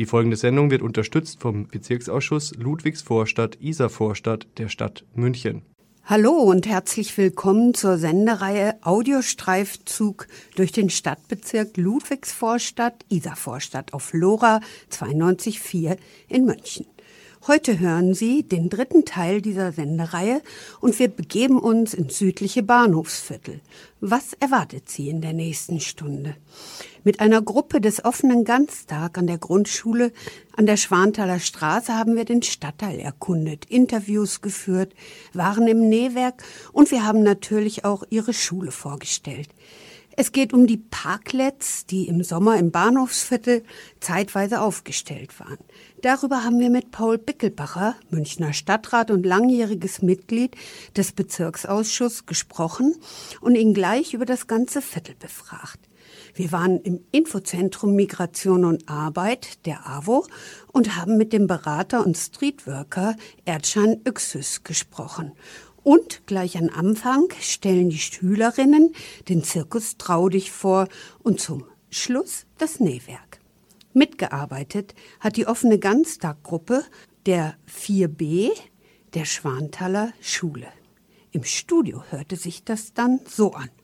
Die folgende Sendung wird unterstützt vom Bezirksausschuss Ludwigsvorstadt-Isarvorstadt der Stadt München. Hallo und herzlich willkommen zur Sendereihe Audiostreifzug durch den Stadtbezirk Ludwigsvorstadt-Isarvorstadt auf LoRa 92.4 in München. Heute hören Sie den dritten Teil dieser Sendereihe und wir begeben uns ins südliche Bahnhofsviertel. Was erwartet Sie in der nächsten Stunde? Mit einer Gruppe des offenen Ganztag an der Grundschule an der Schwanthaler Straße haben wir den Stadtteil erkundet, Interviews geführt, waren im Nähwerk und wir haben natürlich auch ihre Schule vorgestellt. Es geht um die Parklets, die im Sommer im Bahnhofsviertel zeitweise aufgestellt waren. Darüber haben wir mit Paul Bickelbacher, Münchner Stadtrat und langjähriges Mitglied des Bezirksausschusses, gesprochen und ihn gleich über das ganze Viertel befragt. Wir waren im Infozentrum Migration und Arbeit, der AWO, und haben mit dem Berater und Streetworker Erdschan Yüksüz gesprochen. Und gleich am Anfang stellen die Schülerinnen den Zirkus Trau dich vor und zum Schluss das Nähwerk. Mitgearbeitet hat die offene Ganztaggruppe der 4B der Schwanthaler Schule. Im Studio hörte sich das dann so an.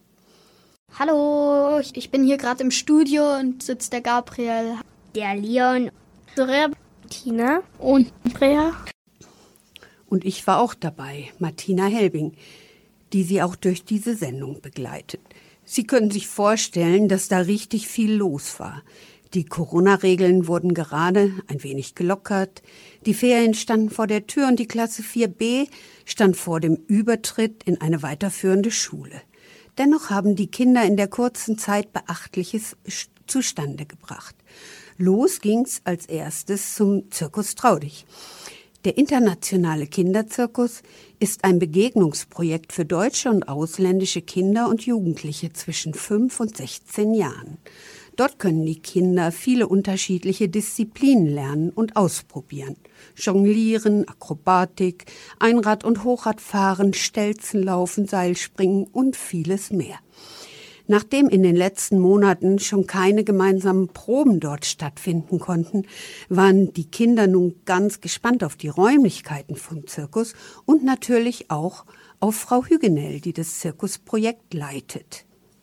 Hallo, ich bin hier gerade im Studio und sitzt der Gabriel, der Leon, Soraya, Tina und Andrea. Und ich war auch dabei, Martina Helbing, die sie auch durch diese Sendung begleitet. Sie können sich vorstellen, dass da richtig viel los war. Die Corona-Regeln wurden gerade ein wenig gelockert. Die Ferien standen vor der Tür und die Klasse 4b stand vor dem Übertritt in eine weiterführende Schule. Dennoch haben die Kinder in der kurzen Zeit Beachtliches zustande gebracht. Los ging's als erstes zum Zirkus Trau dich. Der internationale Kinderzirkus ist ein Begegnungsprojekt für deutsche und ausländische Kinder und Jugendliche zwischen 5 und 16 Jahren. Dort können die Kinder viele unterschiedliche Disziplinen lernen und ausprobieren. Jonglieren, Akrobatik, Einrad- und Hochradfahren, Stelzenlaufen, Seilspringen und vieles mehr. Nachdem in den letzten Monaten schon keine gemeinsamen Proben dort stattfinden konnten, waren die Kinder nun ganz gespannt auf die Räumlichkeiten vom Zirkus und natürlich auch auf Frau Hügenell, die das Zirkusprojekt leitet.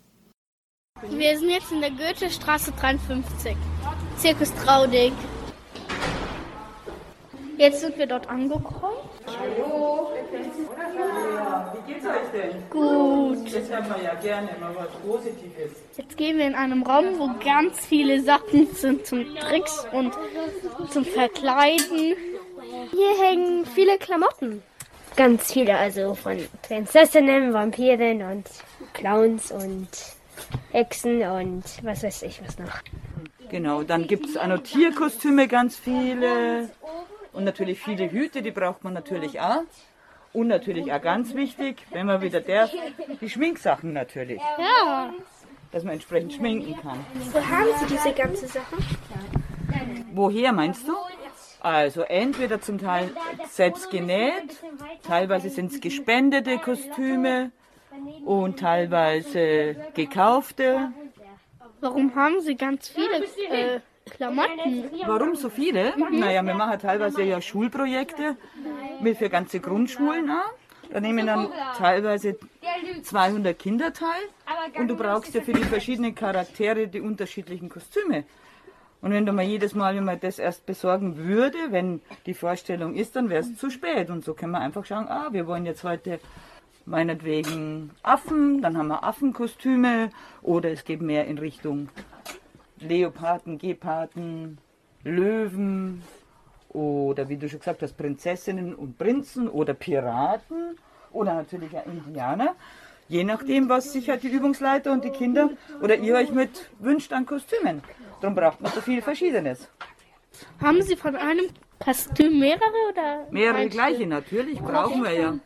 Wir sind jetzt in der Goethestraße 53, Zirkus Trau dich. Jetzt sind wir dort angekommen. Hallo, wie geht's euch denn? Gut. Das haben wir ja gerne, mal was Positives. Jetzt gehen wir in einem Raum, wo ganz viele Sachen sind zum Tricks und zum Verkleiden. Hier hängen viele Klamotten. Ganz viele, also von Prinzessinnen, Vampiren und Clowns und Hexen und was weiß ich was noch. Genau, dann gibt es Tierkostüme, ganz viele. Und natürlich viele Hüte, die braucht man natürlich auch. Und natürlich auch ganz wichtig, wenn man wieder darf, die Schminksachen natürlich. Ja. Dass man entsprechend schminken kann. Wo haben Sie diese ganzen Sachen? Woher meinst du? Also entweder zum Teil selbst genäht, teilweise sind es gespendete Kostüme und teilweise gekaufte. Warum haben Sie ganz viele Klamotten? Warum so viele? Naja, wir machen teilweise ja Schulprojekte für ganze Grundschulen auch. Da nehmen dann teilweise 200 Kinder teil und du brauchst ja für die verschiedenen Charaktere die unterschiedlichen Kostüme. Und wenn du mal jedes Mal, wenn man das erst besorgen würde, wenn die Vorstellung ist, dann wäre es zu spät. Und so können wir einfach schauen, wir wollen jetzt heute meinetwegen Affen, dann haben wir Affenkostüme oder es geht mehr in Richtung Leoparden, Geparden, Löwen oder wie du schon gesagt hast, Prinzessinnen und Prinzen oder Piraten oder natürlich auch Indianer. Je nachdem, was sich halt die Übungsleiter und die Kinder oder ihr euch mit wünscht an Kostümen. Darum braucht man so viel Verschiedenes. Haben Sie von einem Kostüm mehrere oder? Mehrere gleiche natürlich, brauchen wir ja.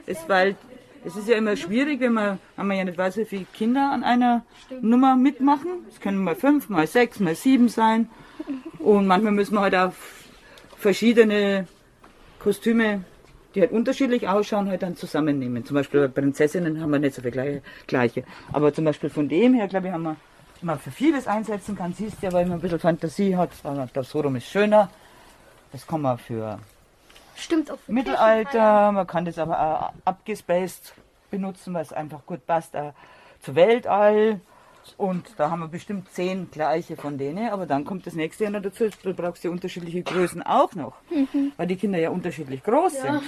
Es ist ja immer schwierig, wenn man ja nicht weiß, wie viele Kinder an einer Nummer mitmachen. Es können mal 5, mal 6, mal 7 sein. Und manchmal müssen wir halt auch verschiedene Kostüme, die halt unterschiedlich ausschauen, halt dann zusammennehmen. Zum Beispiel bei Prinzessinnen haben wir nicht so viel gleiche. Aber zum Beispiel von dem her, glaube ich, haben wir man für vieles einsetzen kann, siehst du ja, weil man ein bisschen Fantasie hat. Das Forum ist schöner. Das kann man für Stimmt auch für Mittelalter, man kann das aber auch abgespaced benutzen, weil es einfach gut passt zu Weltall. Und da haben wir bestimmt 10 gleiche von denen, aber dann kommt das nächste Jahr noch dazu, du brauchst ja unterschiedliche Größen auch noch, weil die Kinder ja unterschiedlich groß sind.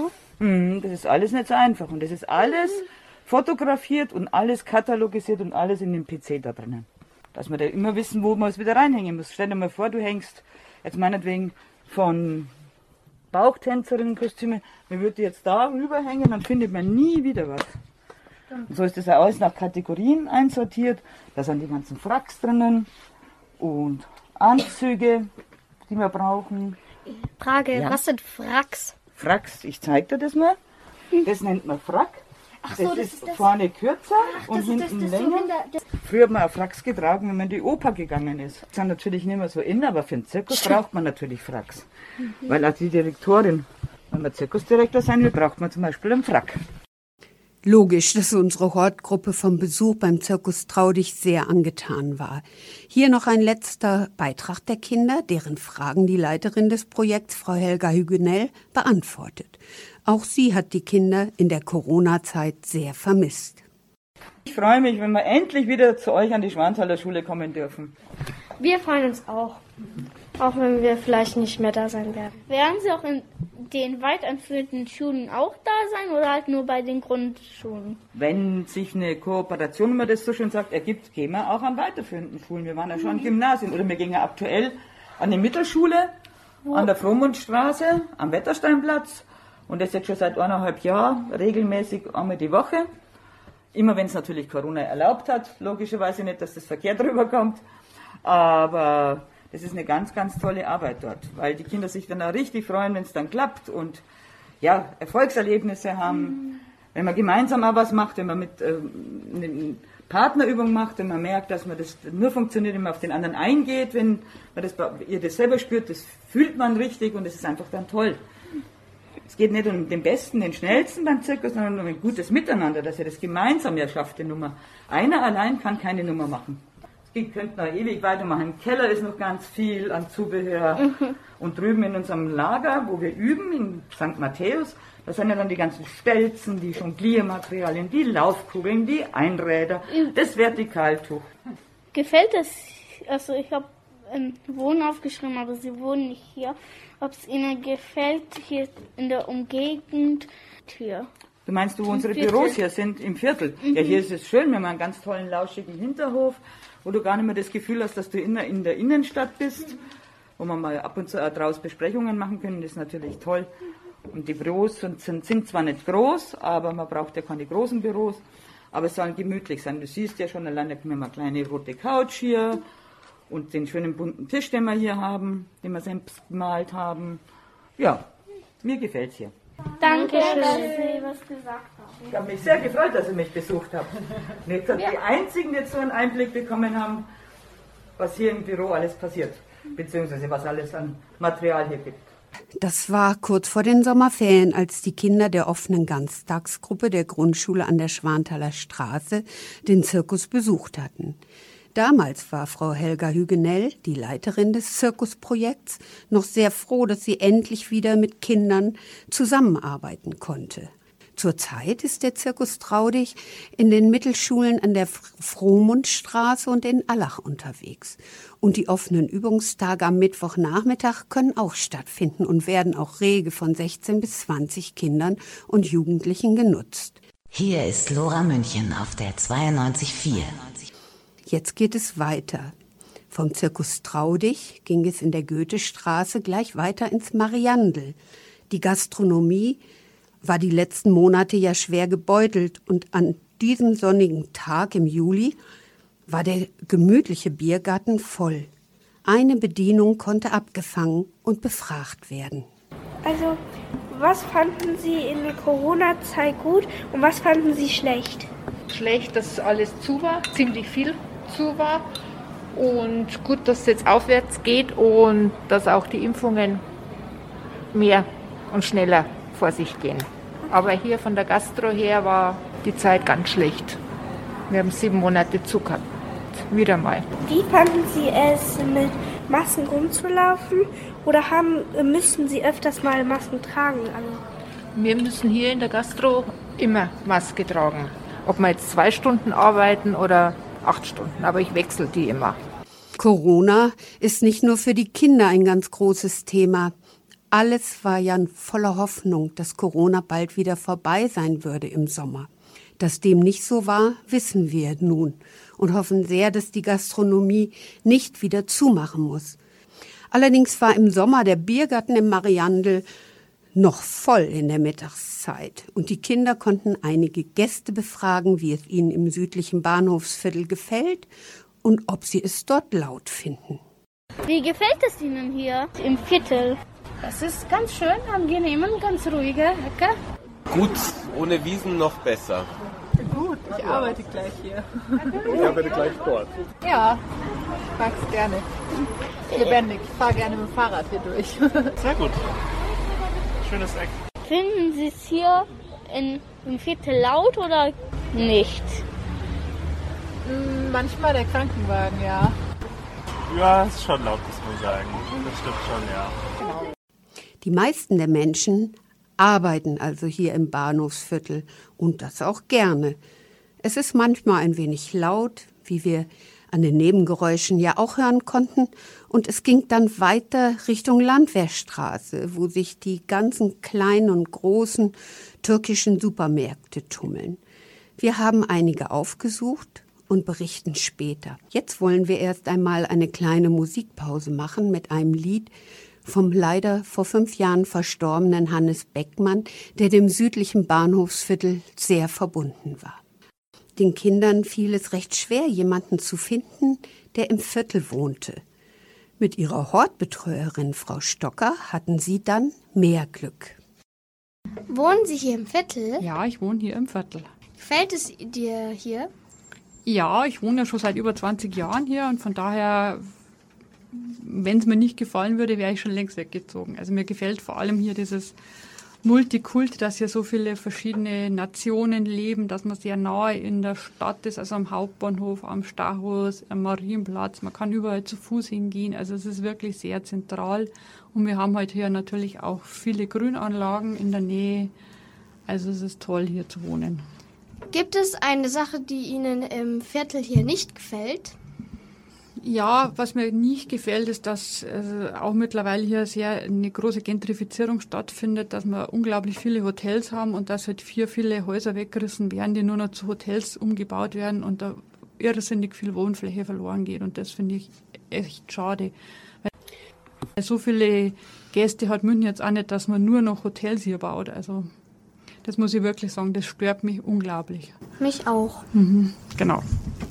Ja. Das ist alles nicht so einfach und das ist alles fotografiert und alles katalogisiert und alles in dem PC da drinnen. Dass wir da immer wissen, wo man es wieder reinhängen muss. Stell dir mal vor, du hängst jetzt meinetwegen von Bauchtänzerinnenkostüme, man würde jetzt da rüberhängen, dann findet man nie wieder was. Und so ist das auch alles nach Kategorien einsortiert. Da sind die ganzen Fracks drinnen und Anzüge, die wir brauchen. Frage, Ja. was sind Fracks? Fracks, ich zeig dir das mal. Das nennt man Frack. Ach so, Das ist vorne kürzer und hinten länger. Früher hat man auch Fracks getragen, wenn man in die Oper gegangen ist. Das ist natürlich nicht mehr so in, aber für den Zirkus braucht man natürlich Fracks. Weil auch die Direktorin, wenn man Zirkusdirektor sein will, braucht man zum Beispiel einen Frack. Logisch, dass unsere Hortgruppe vom Besuch beim Zirkus Traudig sehr angetan war. Hier noch ein letzter Beitrag der Kinder, deren Fragen die Leiterin des Projekts, Frau Helga Hügenell, beantwortet. Auch sie hat die Kinder in der Corona-Zeit sehr vermisst. Ich freue mich, wenn wir endlich wieder zu euch an die Schwanthaler Schule kommen dürfen. Wir freuen uns auch. Auch wenn wir vielleicht nicht mehr da sein werden. Werden Sie auch in den weiterführenden Schulen auch da sein oder halt nur bei den Grundschulen? Wenn sich eine Kooperation, wie man das so schön sagt, ergibt, gehen wir auch an weiterführenden Schulen. Wir waren ja schon an Gymnasien oder wir gehen ja aktuell an die Mittelschule, an der Frohmundstraße, am Wettersteinplatz und das jetzt schon seit 1,5 Jahren, regelmäßig einmal die Woche. Immer wenn es natürlich Corona erlaubt hat, logischerweise nicht, dass das Verkehr drüber kommt, aber das ist eine ganz, ganz tolle Arbeit dort, weil die Kinder sich dann auch richtig freuen, wenn es dann klappt und ja, Erfolgserlebnisse haben. Wenn man gemeinsam auch was macht, wenn man mit eine Partnerübung macht, wenn man merkt, dass man das nur funktioniert, wenn man auf den anderen eingeht, wenn man ihr das selber spürt, das fühlt man richtig und es ist einfach dann toll. Es geht nicht um den Besten, den Schnellsten beim Zirkus, sondern um ein gutes Miteinander, dass ihr das gemeinsam ja schafft, die Nummer. Einer allein kann keine Nummer machen. Wir könnten noch ewig weitermachen. Im Keller ist noch ganz viel an Zubehör. Und drüben in unserem Lager, wo wir üben, in St. Matthäus, da sind ja dann die ganzen Stelzen, die Jongliermaterialien, die Laufkugeln, die Einräder, das Vertikaltuch. Gefällt es, also ich habe Wohnen aufgeschrieben, aber Sie wohnen nicht hier, ob es Ihnen gefällt hier in der Umgegend hier? Du meinst, wo unsere Büros hier sind, im Viertel? Ja, hier ist es schön, wir haben einen ganz tollen, lauschigen Hinterhof, wo du gar nicht mehr das Gefühl hast, dass du in der Innenstadt bist, wo man mal ab und zu auch draußen Besprechungen machen können, das ist natürlich toll. Und die Büros sind zwar nicht groß, aber man braucht ja keine großen Büros, aber es sollen gemütlich sein. Du siehst ja schon alleine, wir haben eine kleine rote Couch hier und den schönen bunten Tisch, den wir hier haben, den wir selbst gemalt haben. Ja, mir gefällt's hier. Danke, dass Sie was gesagt haben. Ich habe mich sehr gefreut, dass ihr mich besucht habt. Und jetzt die Einzigen, die jetzt so einen Einblick bekommen haben, was hier im Büro alles passiert, beziehungsweise was alles an Material hier gibt. Das war kurz vor den Sommerferien, als die Kinder der offenen Ganztagsgruppe der Grundschule an der Schwanthaler Straße den Zirkus besucht hatten. Damals war Frau Helga Hügenell, die Leiterin des Zirkusprojekts, noch sehr froh, dass sie endlich wieder mit Kindern zusammenarbeiten konnte. Zurzeit ist der Zirkus Traudig in den Mittelschulen an der Frohmundstraße und in Allach unterwegs. Und die offenen Übungstage am Mittwochnachmittag können auch stattfinden und werden auch rege von 16 bis 20 Kindern und Jugendlichen genutzt. Hier ist Lora München auf der 92.4. Jetzt geht es weiter. Vom Zirkus Traudig ging es in der Goethestraße gleich weiter ins Mariandel. Die Gastronomie war die letzten Monate ja schwer gebeutelt und an diesem sonnigen Tag im Juli war der gemütliche Biergarten voll. Eine Bedienung konnte abgefangen und befragt werden. Also, was fanden Sie in der Corona-Zeit gut und was fanden Sie schlecht? Schlecht, dass alles zu war, ziemlich viel zu war. Und gut, dass es jetzt aufwärts geht und dass auch die Impfungen mehr und schneller vor sich gehen. Aber hier von der Gastro her war die Zeit ganz schlecht. Wir haben 7 Monate zu gehabt. wieder mal. Wie fanden Sie es, mit Masken rumzulaufen oder müssen Sie öfters mal Masken tragen? Wir müssen hier in der Gastro immer Maske tragen. Ob wir jetzt 2 Stunden arbeiten oder 8 Stunden, aber ich wechsle die immer. Corona ist nicht nur für die Kinder ein ganz großes Thema. Alles war ja voller Hoffnung, dass Corona bald wieder vorbei sein würde im Sommer. Dass dem nicht so war, wissen wir nun und hoffen sehr, dass die Gastronomie nicht wieder zumachen muss. Allerdings war im Sommer der Biergarten im Mariandel noch voll in der Mittagszeit und die Kinder konnten einige Gäste befragen, wie es ihnen im südlichen Bahnhofsviertel gefällt und ob sie es dort laut finden. Wie gefällt es Ihnen hier im Viertel? Das ist ganz schön, angenehm, ganz ruhige Ecke. Gut, ohne Wiesen noch besser. Gut, ich arbeite gleich hier. Ich arbeite gleich dort. Ja, ich mag es gerne. Lebendig, ich fahre gerne mit dem Fahrrad hier durch. Sehr gut. Schönes Eck. Finden Sie es hier im Viertel laut oder nicht? Manchmal der Krankenwagen, ja. Ja, ist schon laut, muss man sagen. Das stimmt schon, ja. Genau. Die meisten der Menschen arbeiten also hier im Bahnhofsviertel und das auch gerne. Es ist manchmal ein wenig laut, wie wir an den Nebengeräuschen ja auch hören konnten. Und es ging dann weiter Richtung Landwehrstraße, wo sich die ganzen kleinen und großen türkischen Supermärkte tummeln. Wir haben einige aufgesucht und berichten später. Jetzt wollen wir erst einmal eine kleine Musikpause machen mit einem Lied vom leider vor 5 Jahren verstorbenen Hannes Beckmann, der dem südlichen Bahnhofsviertel sehr verbunden war. Den Kindern fiel es recht schwer, jemanden zu finden, der im Viertel wohnte. Mit ihrer Hortbetreuerin Frau Stocker hatten sie dann mehr Glück. Wohnen Sie hier im Viertel? Ja, ich wohne hier im Viertel. Gefällt es dir hier? Ja, ich wohne ja schon seit über 20 Jahren hier und von daher, wenn es mir nicht gefallen würde, wäre ich schon längst weggezogen. Also mir gefällt vor allem hier dieses Multikult, dass hier so viele verschiedene Nationen leben, dass man sehr nahe in der Stadt ist, also am Hauptbahnhof, am Stachus, am Marienplatz. Man kann überall zu Fuß hingehen, also es ist wirklich sehr zentral. Und wir haben halt hier natürlich auch viele Grünanlagen in der Nähe. Also es ist toll, hier zu wohnen. Gibt es eine Sache, die Ihnen im Viertel hier nicht gefällt? Ja, was mir nicht gefällt, ist, dass auch mittlerweile hier sehr eine große Gentrifizierung stattfindet, dass wir unglaublich viele Hotels haben und dass halt viele Häuser weggerissen werden, die nur noch zu Hotels umgebaut werden und da irrsinnig viel Wohnfläche verloren geht. Und das finde ich echt schade. Weil so viele Gäste hat München jetzt auch nicht, dass man nur noch Hotels hier baut. Also das muss ich wirklich sagen, das stört mich unglaublich. Mich auch. Genau.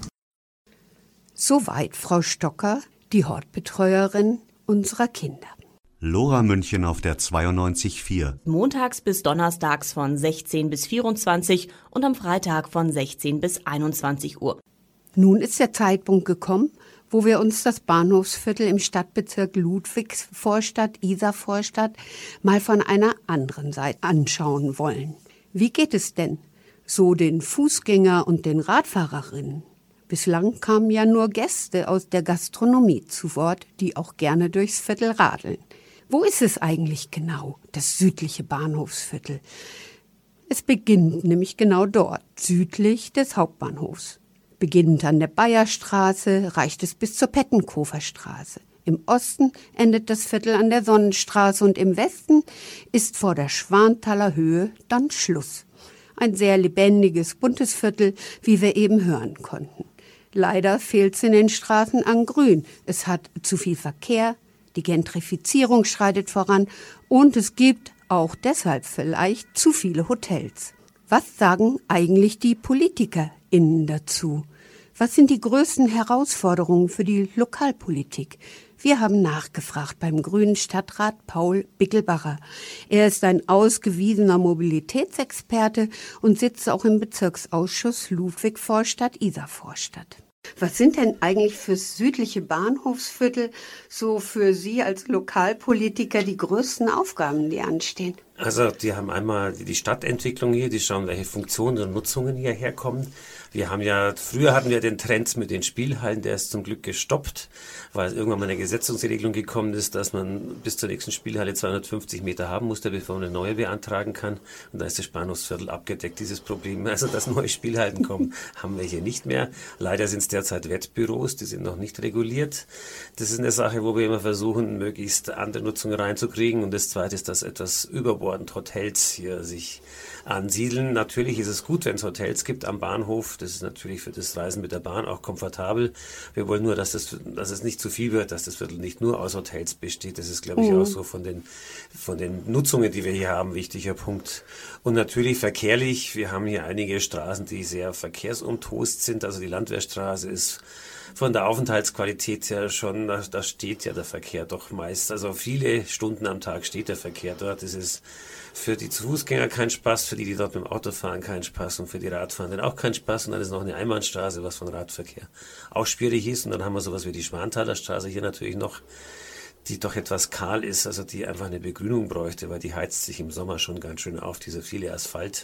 Soweit Frau Stocker, die Hortbetreuerin unserer Kinder. Lora München auf der 92.4. Montags bis donnerstags von 16 bis 24 und am Freitag von 16 bis 21 Uhr. Nun ist der Zeitpunkt gekommen, wo wir uns das Bahnhofsviertel im Stadtbezirk Ludwigsvorstadt-Isarvorstadt mal von einer anderen Seite anschauen wollen. Wie geht es denn so den Fußgänger und den Radfahrerinnen? Bislang kamen ja nur Gäste aus der Gastronomie zu Wort, die auch gerne durchs Viertel radeln. Wo ist es eigentlich genau, das südliche Bahnhofsviertel? Es beginnt nämlich genau dort, südlich des Hauptbahnhofs. Beginnend an der Bayerstraße reicht es bis zur Pettenkoferstraße. Im Osten endet das Viertel an der Sonnenstraße und im Westen ist vor der Schwanthaler Höhe dann Schluss. Ein sehr lebendiges, buntes Viertel, wie wir eben hören konnten. Leider fehlt es in den Straßen an Grün. Es hat zu viel Verkehr, die Gentrifizierung schreitet voran und es gibt auch deshalb vielleicht zu viele Hotels. Was sagen eigentlich die PolitikerInnen dazu? Was sind die größten Herausforderungen für die Lokalpolitik? Wir haben nachgefragt beim grünen Stadtrat Paul Bickelbacher. Er ist ein ausgewiesener Mobilitätsexperte und sitzt auch im Bezirksausschuss Ludwigsvorstadt-Isarvorstadt. Was sind denn eigentlich fürs südliche Bahnhofsviertel so für Sie als Lokalpolitiker die größten Aufgaben, die anstehen? Also die haben einmal die Stadtentwicklung hier, die schauen, welche Funktionen und Nutzungen hierher kommen. Früher hatten wir den Trend mit den Spielhallen, der ist zum Glück gestoppt, weil irgendwann mal eine Gesetzungsregelung gekommen ist, dass man bis zur nächsten Spielhalle 250 Meter haben musste, bevor man eine neue beantragen kann. Und da ist das Bahnhofsviertel abgedeckt, dieses Problem. Also, dass neue Spielhallen kommen, haben wir hier nicht mehr. Leider sind es derzeit Wettbüros, die sind noch nicht reguliert. Das ist eine Sache, wo wir immer versuchen, möglichst andere Nutzungen reinzukriegen. Und das Zweite ist, dass etwas überbordend Hotels hier sich ansiedeln. Natürlich ist es gut, wenn es Hotels gibt am Bahnhof. Das ist natürlich für das Reisen mit der Bahn auch komfortabel. Wir wollen nur, dass es nicht zu viel wird, dass das Viertel nicht nur aus Hotels besteht. Das ist, glaube ich, auch so von den Nutzungen, die wir hier haben, wichtiger Punkt. Und natürlich verkehrlich. Wir haben hier einige Straßen, die sehr verkehrsumtost sind. Also die Landwehrstraße ist von der Aufenthaltsqualität her schon, da steht ja der Verkehr doch meist. Also viele Stunden am Tag steht der Verkehr dort. Das ist für die Fußgänger kein Spaß, für die dort mit dem Auto fahren kein Spaß und für die Radfahrenden auch kein Spaß. Und dann ist noch eine Einbahnstraße, was von Radverkehr auch schwierig ist. Und dann haben wir sowas wie die Schwanthaler Straße hier natürlich noch, die doch etwas kahl ist, also die einfach eine Begrünung bräuchte, weil die heizt sich im Sommer schon ganz schön auf, dieser viele Asphalt.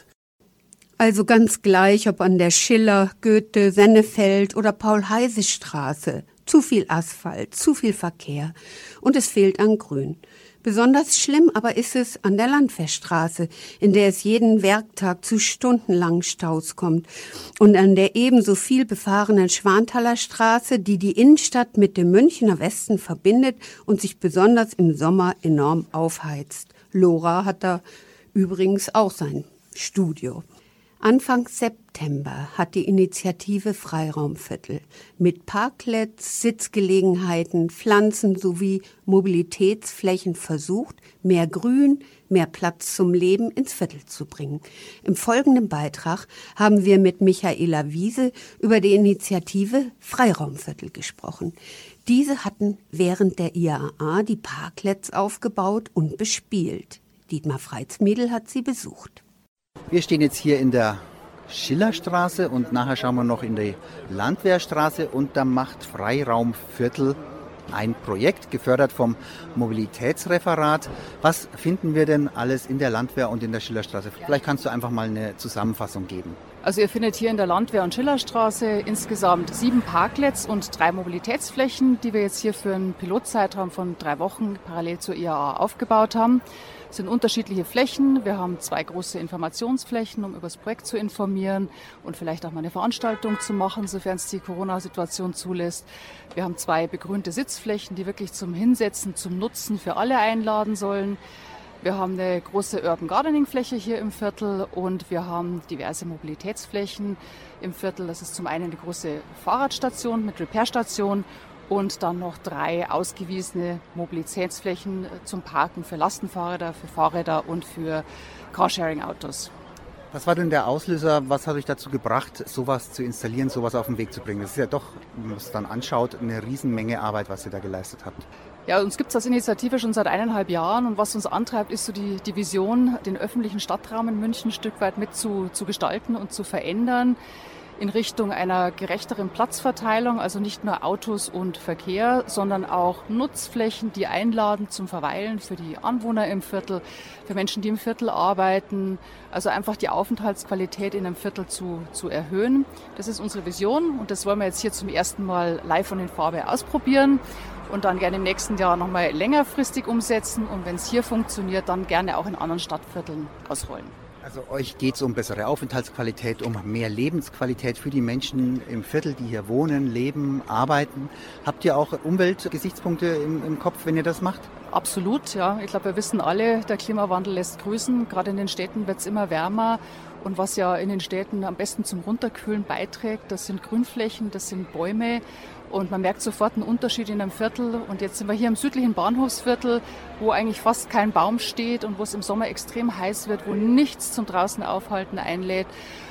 Also ganz gleich, ob an der Schiller, Goethe, Sennefeld oder Paul-Heise-Straße. Zu viel Asphalt, zu viel Verkehr und es fehlt an Grün. Besonders schlimm aber ist es an der Landwehrstraße, in der es jeden Werktag zu stundenlangen Staus kommt und an der ebenso viel befahrenen Schwanthaler Straße, die die Innenstadt mit dem Münchner Westen verbindet und sich besonders im Sommer enorm aufheizt. Lora hat da übrigens auch sein Studio. Anfang September hat die Initiative Freiraumviertel mit Parklets, Sitzgelegenheiten, Pflanzen sowie Mobilitätsflächen versucht, mehr Grün, mehr Platz zum Leben ins Viertel zu bringen. Im folgenden Beitrag haben wir mit Michaela Wiese über die Initiative Freiraumviertel gesprochen. Diese hatten während der IAA die Parklets aufgebaut und bespielt. Dietmar Freitsmiedl hat sie besucht. Wir stehen jetzt hier in der Schillerstraße und nachher schauen wir noch in die Landwehrstraße und da macht Freiraumviertel ein Projekt, gefördert vom Mobilitätsreferat. Was finden wir denn alles in der Landwehr und in der Schillerstraße? Vielleicht kannst du einfach mal eine Zusammenfassung geben. Also ihr findet hier in der Landwehr- und Schillerstraße insgesamt 7 Parklets und 3 Mobilitätsflächen, die wir jetzt hier für einen Pilotzeitraum von 3 Wochen parallel zur IAA aufgebaut haben. Es sind unterschiedliche Flächen. Wir haben 2 große Informationsflächen, um über das Projekt zu informieren und vielleicht auch mal eine Veranstaltung zu machen, sofern es die Corona-Situation zulässt. Wir haben 2 begrünte Sitzflächen, die wirklich zum Hinsetzen, zum Nutzen für alle einladen sollen. Wir haben eine große Urban Gardening Fläche hier im Viertel und wir haben diverse Mobilitätsflächen im Viertel. Das ist zum einen die große Fahrradstation mit Repairstation und dann noch 3 ausgewiesene Mobilitätsflächen zum Parken für Lastenfahrräder, für Fahrräder und für Carsharing-Autos. Was war denn der Auslöser, was hat euch dazu gebracht, sowas zu installieren, sowas auf den Weg zu bringen? Das ist ja doch, wenn man es dann anschaut, eine Riesenmenge Arbeit, was ihr da geleistet habt. Ja, uns gibt es als Initiative schon seit 1,5 Jahren und was uns antreibt, ist so die Vision, den öffentlichen Stadtraum in München ein Stück weit mit zu gestalten und zu verändern in Richtung einer gerechteren Platzverteilung, also nicht nur Autos und Verkehr, sondern auch Nutzflächen, die einladen zum Verweilen für die Anwohner im Viertel, für Menschen, die im Viertel arbeiten, also einfach die Aufenthaltsqualität in einem Viertel zu erhöhen. Das ist unsere Vision und das wollen wir jetzt hier zum ersten Mal live und in Farbe ausprobieren und dann gerne im nächsten Jahr nochmal längerfristig umsetzen und wenn es hier funktioniert, dann gerne auch in anderen Stadtvierteln ausrollen. Also euch geht es um bessere Aufenthaltsqualität, um mehr Lebensqualität für die Menschen im Viertel, die hier wohnen, leben, arbeiten. Habt ihr auch Umweltgesichtspunkte im Kopf, wenn ihr das macht? Absolut, ja. Ich glaube, wir wissen alle, der Klimawandel lässt grüßen. Gerade in den Städten wird es immer wärmer. Und was ja in den Städten am besten zum Runterkühlen beiträgt, das sind Grünflächen, das sind Bäume. Und man merkt sofort einen Unterschied in einem Viertel. Und jetzt sind wir hier im südlichen Bahnhofsviertel, wo eigentlich fast kein Baum steht und wo es im Sommer extrem heiß wird, wo nichts zum draußen aufhalten einlädt.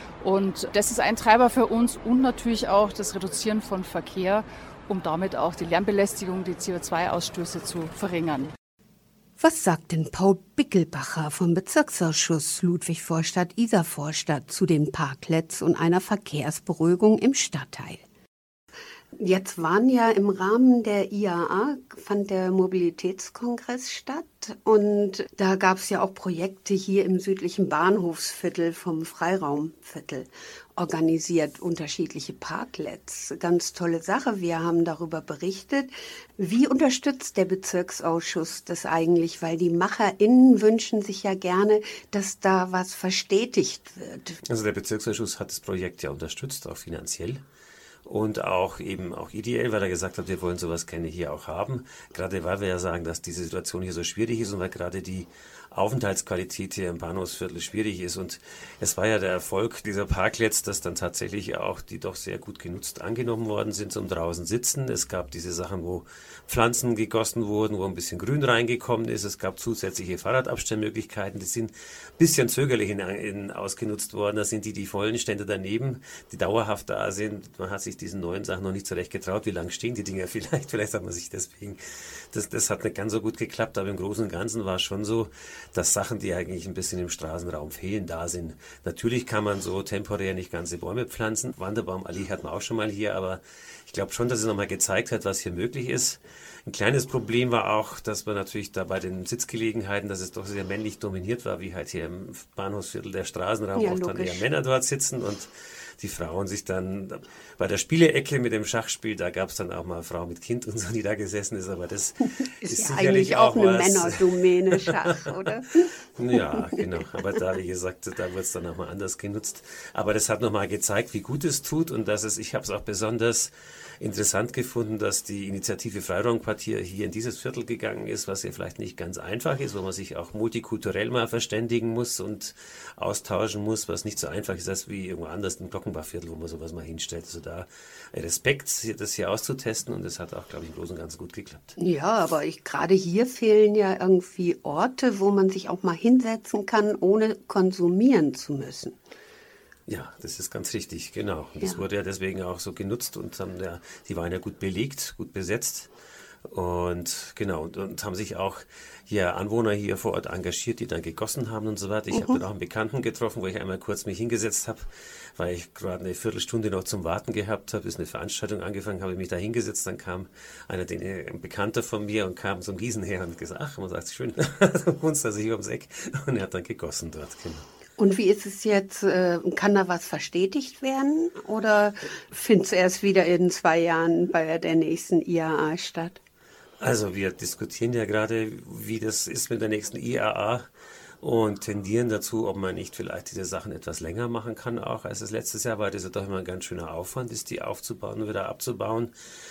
Und das ist ein Treiber für uns und natürlich auch das Reduzieren von Verkehr, um damit auch die Lärmbelästigung, die CO2-Ausstöße zu verringern. Was sagt denn Paul Bickelbacher vom Bezirksausschuss Ludwig-Vorstadt-Isar-Vorstadt zu den Parklets und einer Verkehrsberuhigung im Stadtteil? Jetzt waren ja im Rahmen der IAA, fand der Mobilitätskongress statt gemacht und da gab es ja auch Projekte hier im südlichen Bahnhofsviertel vom Freiraumviertel organisiert, unterschiedliche Parklets. Ganz tolle Sache. Wir haben darüber berichtet. Wie unterstützt der Bezirksausschuss das eigentlich? Weil die MacherInnen wünschen sich ja gerne, dass da was verstetigt wird. Also der Bezirksausschuss hat das Projekt ja unterstützt, auch finanziell. Und auch ideell, weil er gesagt hat, wir wollen sowas gerne hier auch haben. Gerade weil wir ja sagen, dass diese Situation hier so schwierig ist und weil gerade die Aufenthaltsqualität hier im Bahnhofsviertel schwierig ist. Und es war ja der Erfolg dieser Parklets, dass dann tatsächlich auch die doch sehr gut genutzt angenommen worden sind zum draußen sitzen. Es gab diese Sachen, wo Pflanzen gegossen wurden, wo ein bisschen Grün reingekommen ist. Es gab zusätzliche Fahrradabstellmöglichkeiten, die sind ein bisschen zögerlich ausgenutzt worden. Das sind die vollen Stände daneben, die dauerhaft da sind. Man hat sich diesen neuen Sachen noch nicht so recht getraut. Wie lange stehen die Dinger vielleicht? Vielleicht hat man sich deswegen, das hat nicht ganz so gut geklappt, aber im Großen und Ganzen war es schon so, dass Sachen, die eigentlich ein bisschen im Straßenraum fehlen, da sind. Natürlich kann man so temporär nicht ganze Bäume pflanzen. Wanderbaumallee hat man auch schon mal hier, aber ich glaube schon, dass es nochmal gezeigt hat, was hier möglich ist. Ein kleines Problem war auch, dass man natürlich da bei den Sitzgelegenheiten, dass es doch sehr männlich dominiert war, wie halt hier im Bahnhofsviertel der Straßenraum auch dann eher Männer dort sitzen und die Frauen sich dann bei der Spielecke mit dem Schachspiel, da gab es dann auch mal eine Frau mit Kind und so, die da gesessen ist, aber das ist ja sicherlich auch eine Männerdomäne, Schach, oder? Ja, genau, aber da, wie gesagt, da wird es dann auch mal anders genutzt. Aber das hat nochmal gezeigt, wie gut es tut und dass ich habe es auch besonders interessant gefunden, dass die Initiative Freiraumquartier hier in dieses Viertel gegangen ist, was ja vielleicht nicht ganz einfach ist, wo man sich auch multikulturell mal verständigen muss und austauschen muss, was nicht so einfach ist, als wie irgendwo anders im Glockenbachviertel, wo man sowas mal hinstellt. Also da Respekt, das hier auszutesten und es hat auch, glaube ich, im Großen und Ganzen gut geklappt. Ja, aber gerade hier fehlen ja irgendwie Orte, wo man sich auch mal hinsetzen kann, ohne konsumieren zu müssen. Ja, das ist ganz richtig, genau. Und das wurde ja deswegen auch so genutzt und die waren ja gut belegt, gut besetzt und genau und haben sich auch hier Anwohner hier vor Ort engagiert, die dann gegossen haben und so weiter. Ich habe dann auch einen Bekannten getroffen, wo ich einmal kurz mich hingesetzt habe, weil ich gerade eine Viertelstunde noch zum Warten gehabt habe, bis eine Veranstaltung angefangen habe, ich mich da hingesetzt, dann kam ein Bekannter von mir und kam zum Gießen her und gesagt, ach, man sagt, schön, du wohnst also hier ums Eck und er hat dann gegossen dort, genau. Und wie ist es jetzt, kann da was verstetigt werden oder findet es erst wieder in 2 Jahren bei der nächsten IAA statt? Also wir diskutieren ja gerade, wie das ist mit der nächsten IAA und tendieren dazu, ob man nicht vielleicht diese Sachen etwas länger machen kann, auch als das letztes Jahr, weil das ja doch immer ein ganz schöner Aufwand ist, die aufzubauen und wieder abzubauen.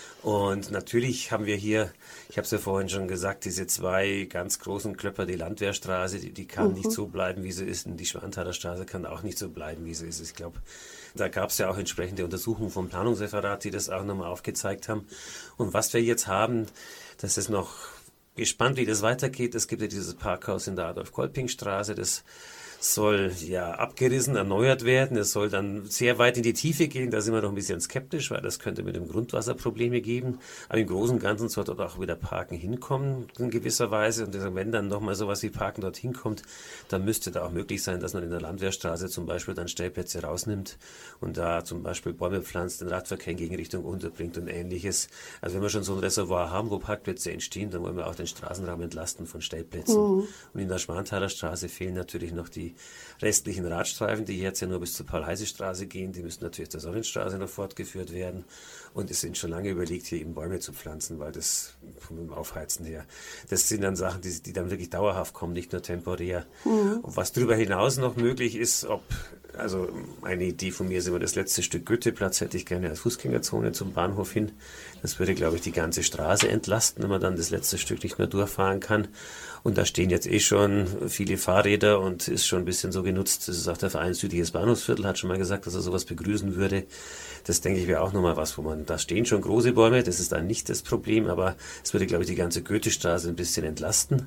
Und natürlich haben wir hier, ich habe es ja vorhin schon gesagt, diese 2 ganz großen Klöpper, die Landwehrstraße, die kann nicht so bleiben, wie sie ist. Und die Schwanthaler Straße kann auch nicht so bleiben, wie sie ist. Ich glaube, da gab es ja auch entsprechende Untersuchungen vom Planungsreferat, die das auch nochmal aufgezeigt haben. Und was wir jetzt haben, das ist noch gespannt, wie das weitergeht. Es gibt ja dieses Parkhaus in der Adolf-Kolping-Straße, das soll ja abgerissen, erneuert werden. Es soll dann sehr weit in die Tiefe gehen. Da sind wir noch ein bisschen skeptisch, weil das könnte mit dem Grundwasser Probleme geben. Aber im Großen und Ganzen soll dort auch wieder Parken hinkommen in gewisser Weise. Und wenn dann nochmal sowas wie Parken dort hinkommt, dann müsste da auch möglich sein, dass man in der Landwehrstraße zum Beispiel dann Stellplätze rausnimmt und da zum Beispiel Bäume pflanzt, den Radverkehr in Gegenrichtung unterbringt und Ähnliches. Also wenn wir schon so ein Reservoir haben, wo Parkplätze entstehen, dann wollen wir auch den Straßenraum entlasten von Stellplätzen. Und in der Schwanthaler Straße fehlen natürlich noch die restlichen Radstreifen, die jetzt ja nur bis zur Paul-Heise-Straße gehen, die müssen natürlich der Sonnenstraße noch fortgeführt werden. Und es sind schon lange überlegt, hier eben Bäume zu pflanzen, weil das vom Aufheizen her, das sind dann Sachen, die dann wirklich dauerhaft kommen, nicht nur temporär. Und was darüber hinaus noch möglich ist, also eine Idee von mir ist immer, das letzte Stück Goetheplatz hätte ich gerne als Fußgängerzone zum Bahnhof hin. Das würde, glaube ich, die ganze Straße entlasten, wenn man dann das letzte Stück nicht mehr durchfahren kann. Und da stehen jetzt schon viele Fahrräder und ist schon ein bisschen so genutzt. Das ist auch der Verein Südliches Bahnhofsviertel, hat schon mal gesagt, dass er sowas begrüßen würde. Das denke ich wäre auch nochmal was, da stehen schon große Bäume, das ist dann nicht das Problem, aber es würde, glaube ich, die ganze Goethestraße ein bisschen entlasten.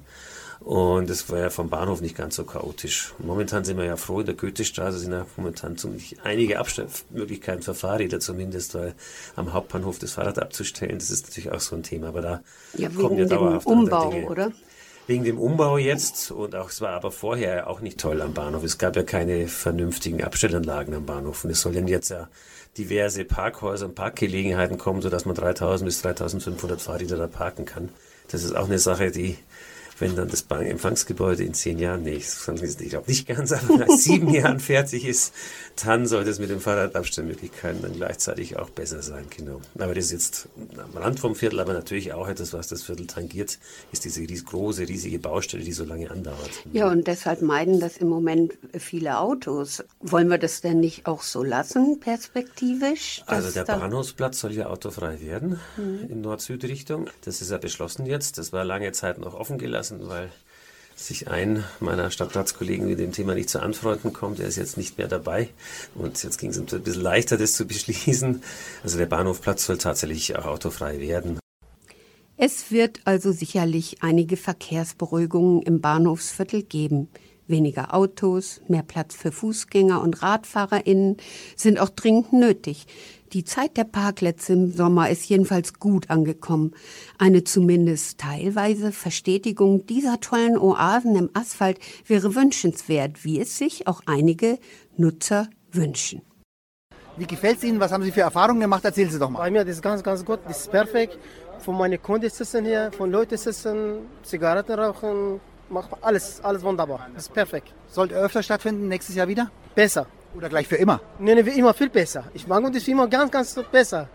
Und das war ja vom Bahnhof nicht ganz so chaotisch. Momentan sind wir ja froh, in der Goethestraße sind ja momentan einige Abstellmöglichkeiten für Fahrräder zumindest, weil am Hauptbahnhof das Fahrrad abzustellen, das ist natürlich auch so ein Thema, aber da kommen ja dauerhaft Umbau, Dinge. Oder? Wegen dem Umbau jetzt und auch, es war aber vorher auch nicht toll am Bahnhof. Es gab ja keine vernünftigen Abstellanlagen am Bahnhof und es sollen jetzt ja diverse Parkhäuser und Parkgelegenheiten kommen, sodass man 3.000 bis 3.500 Fahrräder da parken kann. Das ist auch eine Sache, wenn dann das Empfangsgebäude in 10 Jahren, ich glaube nicht ganz, aber nach 7 Jahren fertig ist, dann sollte es mit den Fahrradabstellmöglichkeiten dann gleichzeitig auch besser sein, genau. Aber das ist jetzt am Rand vom Viertel, aber natürlich auch etwas, was das Viertel tangiert, ist diese riesige Baustelle, die so lange andauert. Ja, und deshalb meiden das im Moment viele Autos. Wollen wir das denn nicht auch so lassen, perspektivisch? Also der Bahnhofsplatz soll ja autofrei werden in Nord-Süd-Richtung. Das ist ja beschlossen jetzt. Das war lange Zeit noch offen gelassen, weil sich ein meiner Stadtratskollegen mit dem Thema nicht zu anfreunden kommt. Er ist jetzt nicht mehr dabei. Und jetzt ging es ein bisschen leichter, das zu beschließen. Also der Bahnhofplatz soll tatsächlich auch autofrei werden. Es wird also sicherlich einige Verkehrsberuhigungen im Bahnhofsviertel geben. Weniger Autos, mehr Platz für Fußgänger und RadfahrerInnen sind auch dringend nötig. Die Zeit der Parkplätze im Sommer ist jedenfalls gut angekommen. Eine zumindest teilweise Verstetigung dieser tollen Oasen im Asphalt wäre wünschenswert, wie es sich auch einige Nutzer wünschen. Wie gefällt es Ihnen? Was haben Sie für Erfahrungen gemacht? Erzählen Sie doch mal. Bei mir ist das ganz gut. Das ist perfekt. Von meinen Kunden sitzen hier, von Leuten sitzen, Zigaretten rauchen. Macht alles wunderbar. Das ist perfekt. Sollte öfter stattfinden, nächstes Jahr wieder? Besser. Oder gleich für immer? Nee, wie immer, viel besser. Ich mag das immer ganz besser.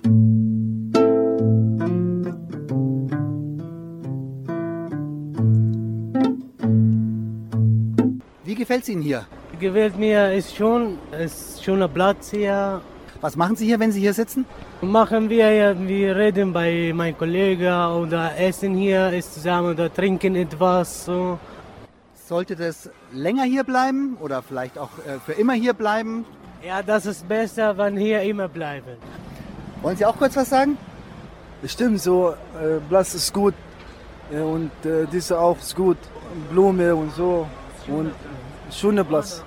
Wie gefällt es Ihnen hier? Gefällt mir, ist schöner Platz hier. Was machen Sie hier, wenn Sie hier sitzen? Wir reden bei meinem Kollegen oder essen hier ist zusammen oder trinken etwas. So. Sollte das länger hier bleiben oder vielleicht auch für immer hier bleiben? Ja, das ist besser, wenn hier immer bleiben. Wollen Sie auch kurz was sagen? Stimmt so, Platz ist gut und diese auch ist gut, Blume und so und schöner Platz.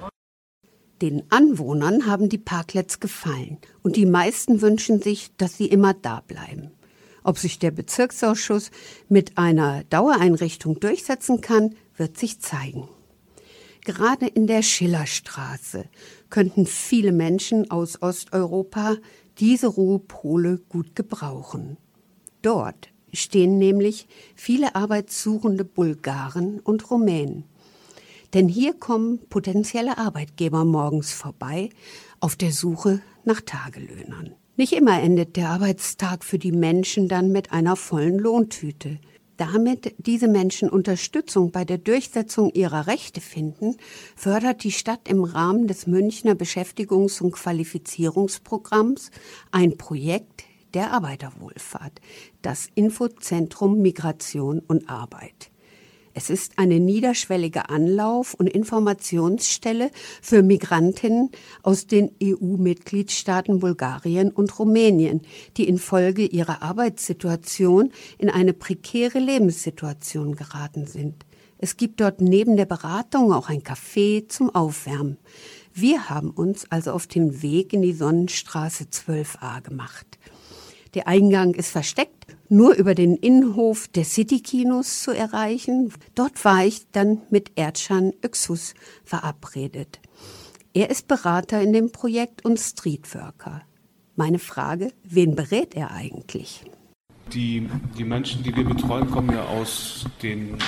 Den Anwohnern haben die Parklets gefallen und die meisten wünschen sich, dass sie immer da bleiben. Ob sich der Bezirksausschuss mit einer Dauereinrichtung durchsetzen kann, wird sich zeigen. Gerade in der Schillerstraße könnten viele Menschen aus Osteuropa diese Ruhepole gut gebrauchen. Dort stehen nämlich viele arbeitssuchende Bulgaren und Rumänen. Denn hier kommen potenzielle Arbeitgeber morgens vorbei auf der Suche nach Tagelöhnern. Nicht immer endet der Arbeitstag für die Menschen dann mit einer vollen Lohntüte. Damit diese Menschen Unterstützung bei der Durchsetzung ihrer Rechte finden, fördert die Stadt im Rahmen des Münchner Beschäftigungs- und Qualifizierungsprogramms ein Projekt der Arbeiterwohlfahrt, das Infozentrum Migration und Arbeit. Es ist eine niederschwellige Anlauf- und Informationsstelle für Migrantinnen aus den EU-Mitgliedstaaten Bulgarien und Rumänien, die infolge ihrer Arbeitssituation in eine prekäre Lebenssituation geraten sind. Es gibt dort neben der Beratung auch ein Café zum Aufwärmen. Wir haben uns also auf den Weg in die Sonnenstraße 12a gemacht. Der Eingang ist versteckt, nur über den Innenhof der City-Kinos zu erreichen. Dort war ich dann mit Erdschan Öksus verabredet. Er ist Berater in dem Projekt und Streetworker. Meine Frage, wen berät er eigentlich? Die Menschen, die wir betreuen, kommen ja aus den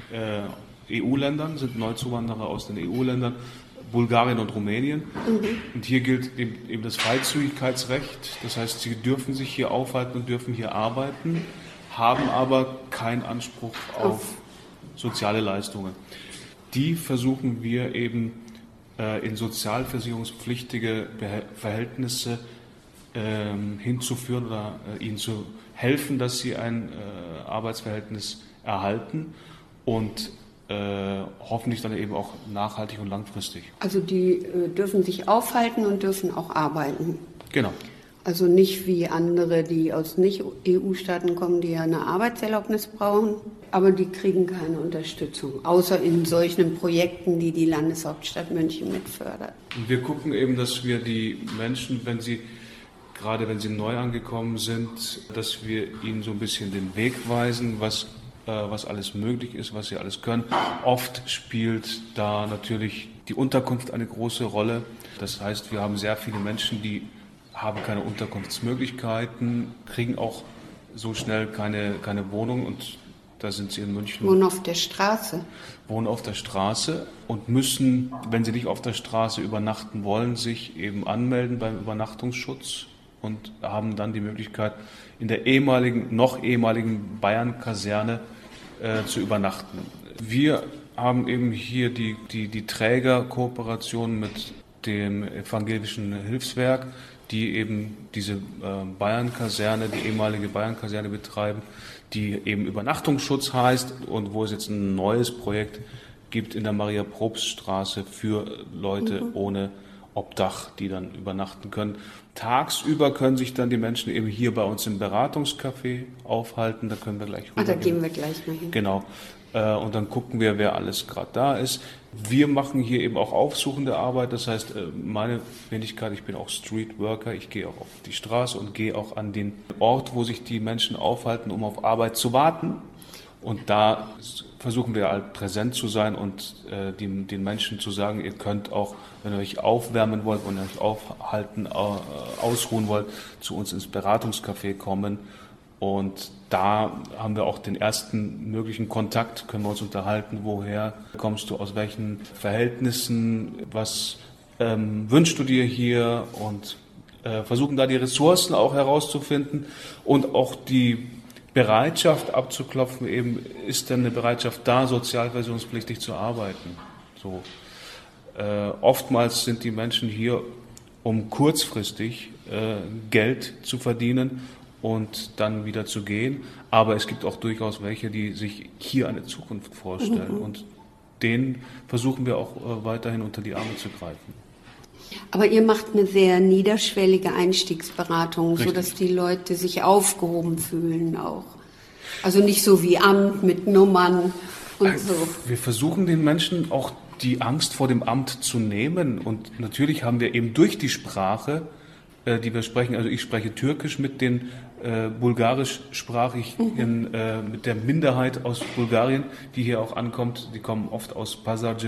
EU-Ländern, sind Neuzuwanderer aus den EU-Ländern, Bulgarien und Rumänien. Und hier gilt eben das Freizügigkeitsrecht. Das heißt, sie dürfen sich hier aufhalten und dürfen hier arbeiten, haben aber keinen Anspruch auf soziale Leistungen. Die versuchen wir eben in sozialversicherungspflichtige Verhältnisse hinzuführen oder ihnen zu helfen, dass sie ein Arbeitsverhältnis erhalten und hoffentlich dann eben auch nachhaltig und langfristig. Also die dürfen sich aufhalten und dürfen auch arbeiten. Genau. Also nicht wie andere, die aus Nicht-EU-Staaten kommen, die ja eine Arbeitserlaubnis brauchen, aber die kriegen keine Unterstützung, außer in solchen Projekten, die die Landeshauptstadt München mitfördert. Und wir gucken eben, dass wir die Menschen, gerade wenn sie neu angekommen sind, dass wir ihnen so ein bisschen den Weg weisen, was alles möglich ist, was sie alles können. Oft spielt da natürlich die Unterkunft eine große Rolle. Das heißt, wir haben sehr viele Menschen, die haben keine Unterkunftsmöglichkeiten, kriegen auch so schnell keine Wohnung und Da sind sie in München. Wohnen auf der Straße. Wohnen auf der Straße und müssen, wenn sie nicht auf der Straße übernachten wollen, sich eben anmelden beim Übernachtungsschutz und haben dann die Möglichkeit, in der noch ehemaligen Bayern-Kaserne zu übernachten. Wir haben eben hier die Trägerkooperation mit dem Evangelischen Hilfswerk, die eben diese Bayern-Kaserne, die ehemalige Bayern-Kaserne betreiben, die eben Übernachtungsschutz heißt und wo es jetzt ein neues Projekt gibt in der Maria-Probst-Straße für Leute ohne Obdach, die dann übernachten können. Tagsüber können sich dann die Menschen eben hier bei uns im Beratungscafé aufhalten. Da können wir gleich rüber. Da gehen wir gleich mal hin. Genau. Und dann gucken wir, wer alles gerade da ist. Wir machen hier eben auch aufsuchende Arbeit. Das heißt, meine Wenigkeit, ich bin auch Street Worker. Ich gehe auch auf die Straße und gehe auch an den Ort, wo sich die Menschen aufhalten, um auf Arbeit zu warten. Und da versuchen wir halt präsent zu sein und den Menschen zu sagen, ihr könnt auch, wenn ihr euch aufwärmen wollt und euch aufhalten, ausruhen wollt, zu uns ins Beratungscafé kommen. Und da haben wir auch den ersten möglichen Kontakt, können wir uns unterhalten, woher kommst du, aus welchen Verhältnissen, was wünschst du dir hier und versuchen da die Ressourcen auch herauszufinden und auch die Bereitschaft abzuklopfen, eben ist denn eine Bereitschaft da, sozialversicherungspflichtig zu arbeiten. So. Oftmals sind die Menschen hier, um kurzfristig Geld zu verdienen und dann wieder zu gehen. Aber es gibt auch durchaus welche, die sich hier eine Zukunft vorstellen. Und denen versuchen wir auch weiterhin unter die Arme zu greifen. Aber ihr macht eine sehr niederschwellige Einstiegsberatung, Richtig. sodass die Leute sich aufgehoben fühlen auch. Also nicht so wie Amt mit Nummern und so. Wir versuchen den Menschen auch die Angst vor dem Amt zu nehmen. Und natürlich haben wir eben durch die Sprache, die wir sprechen, also ich spreche Türkisch mit den bulgarischsprachigen, mit der Minderheit aus Bulgarien, die hier auch ankommt, die kommen oft aus Pazarcık,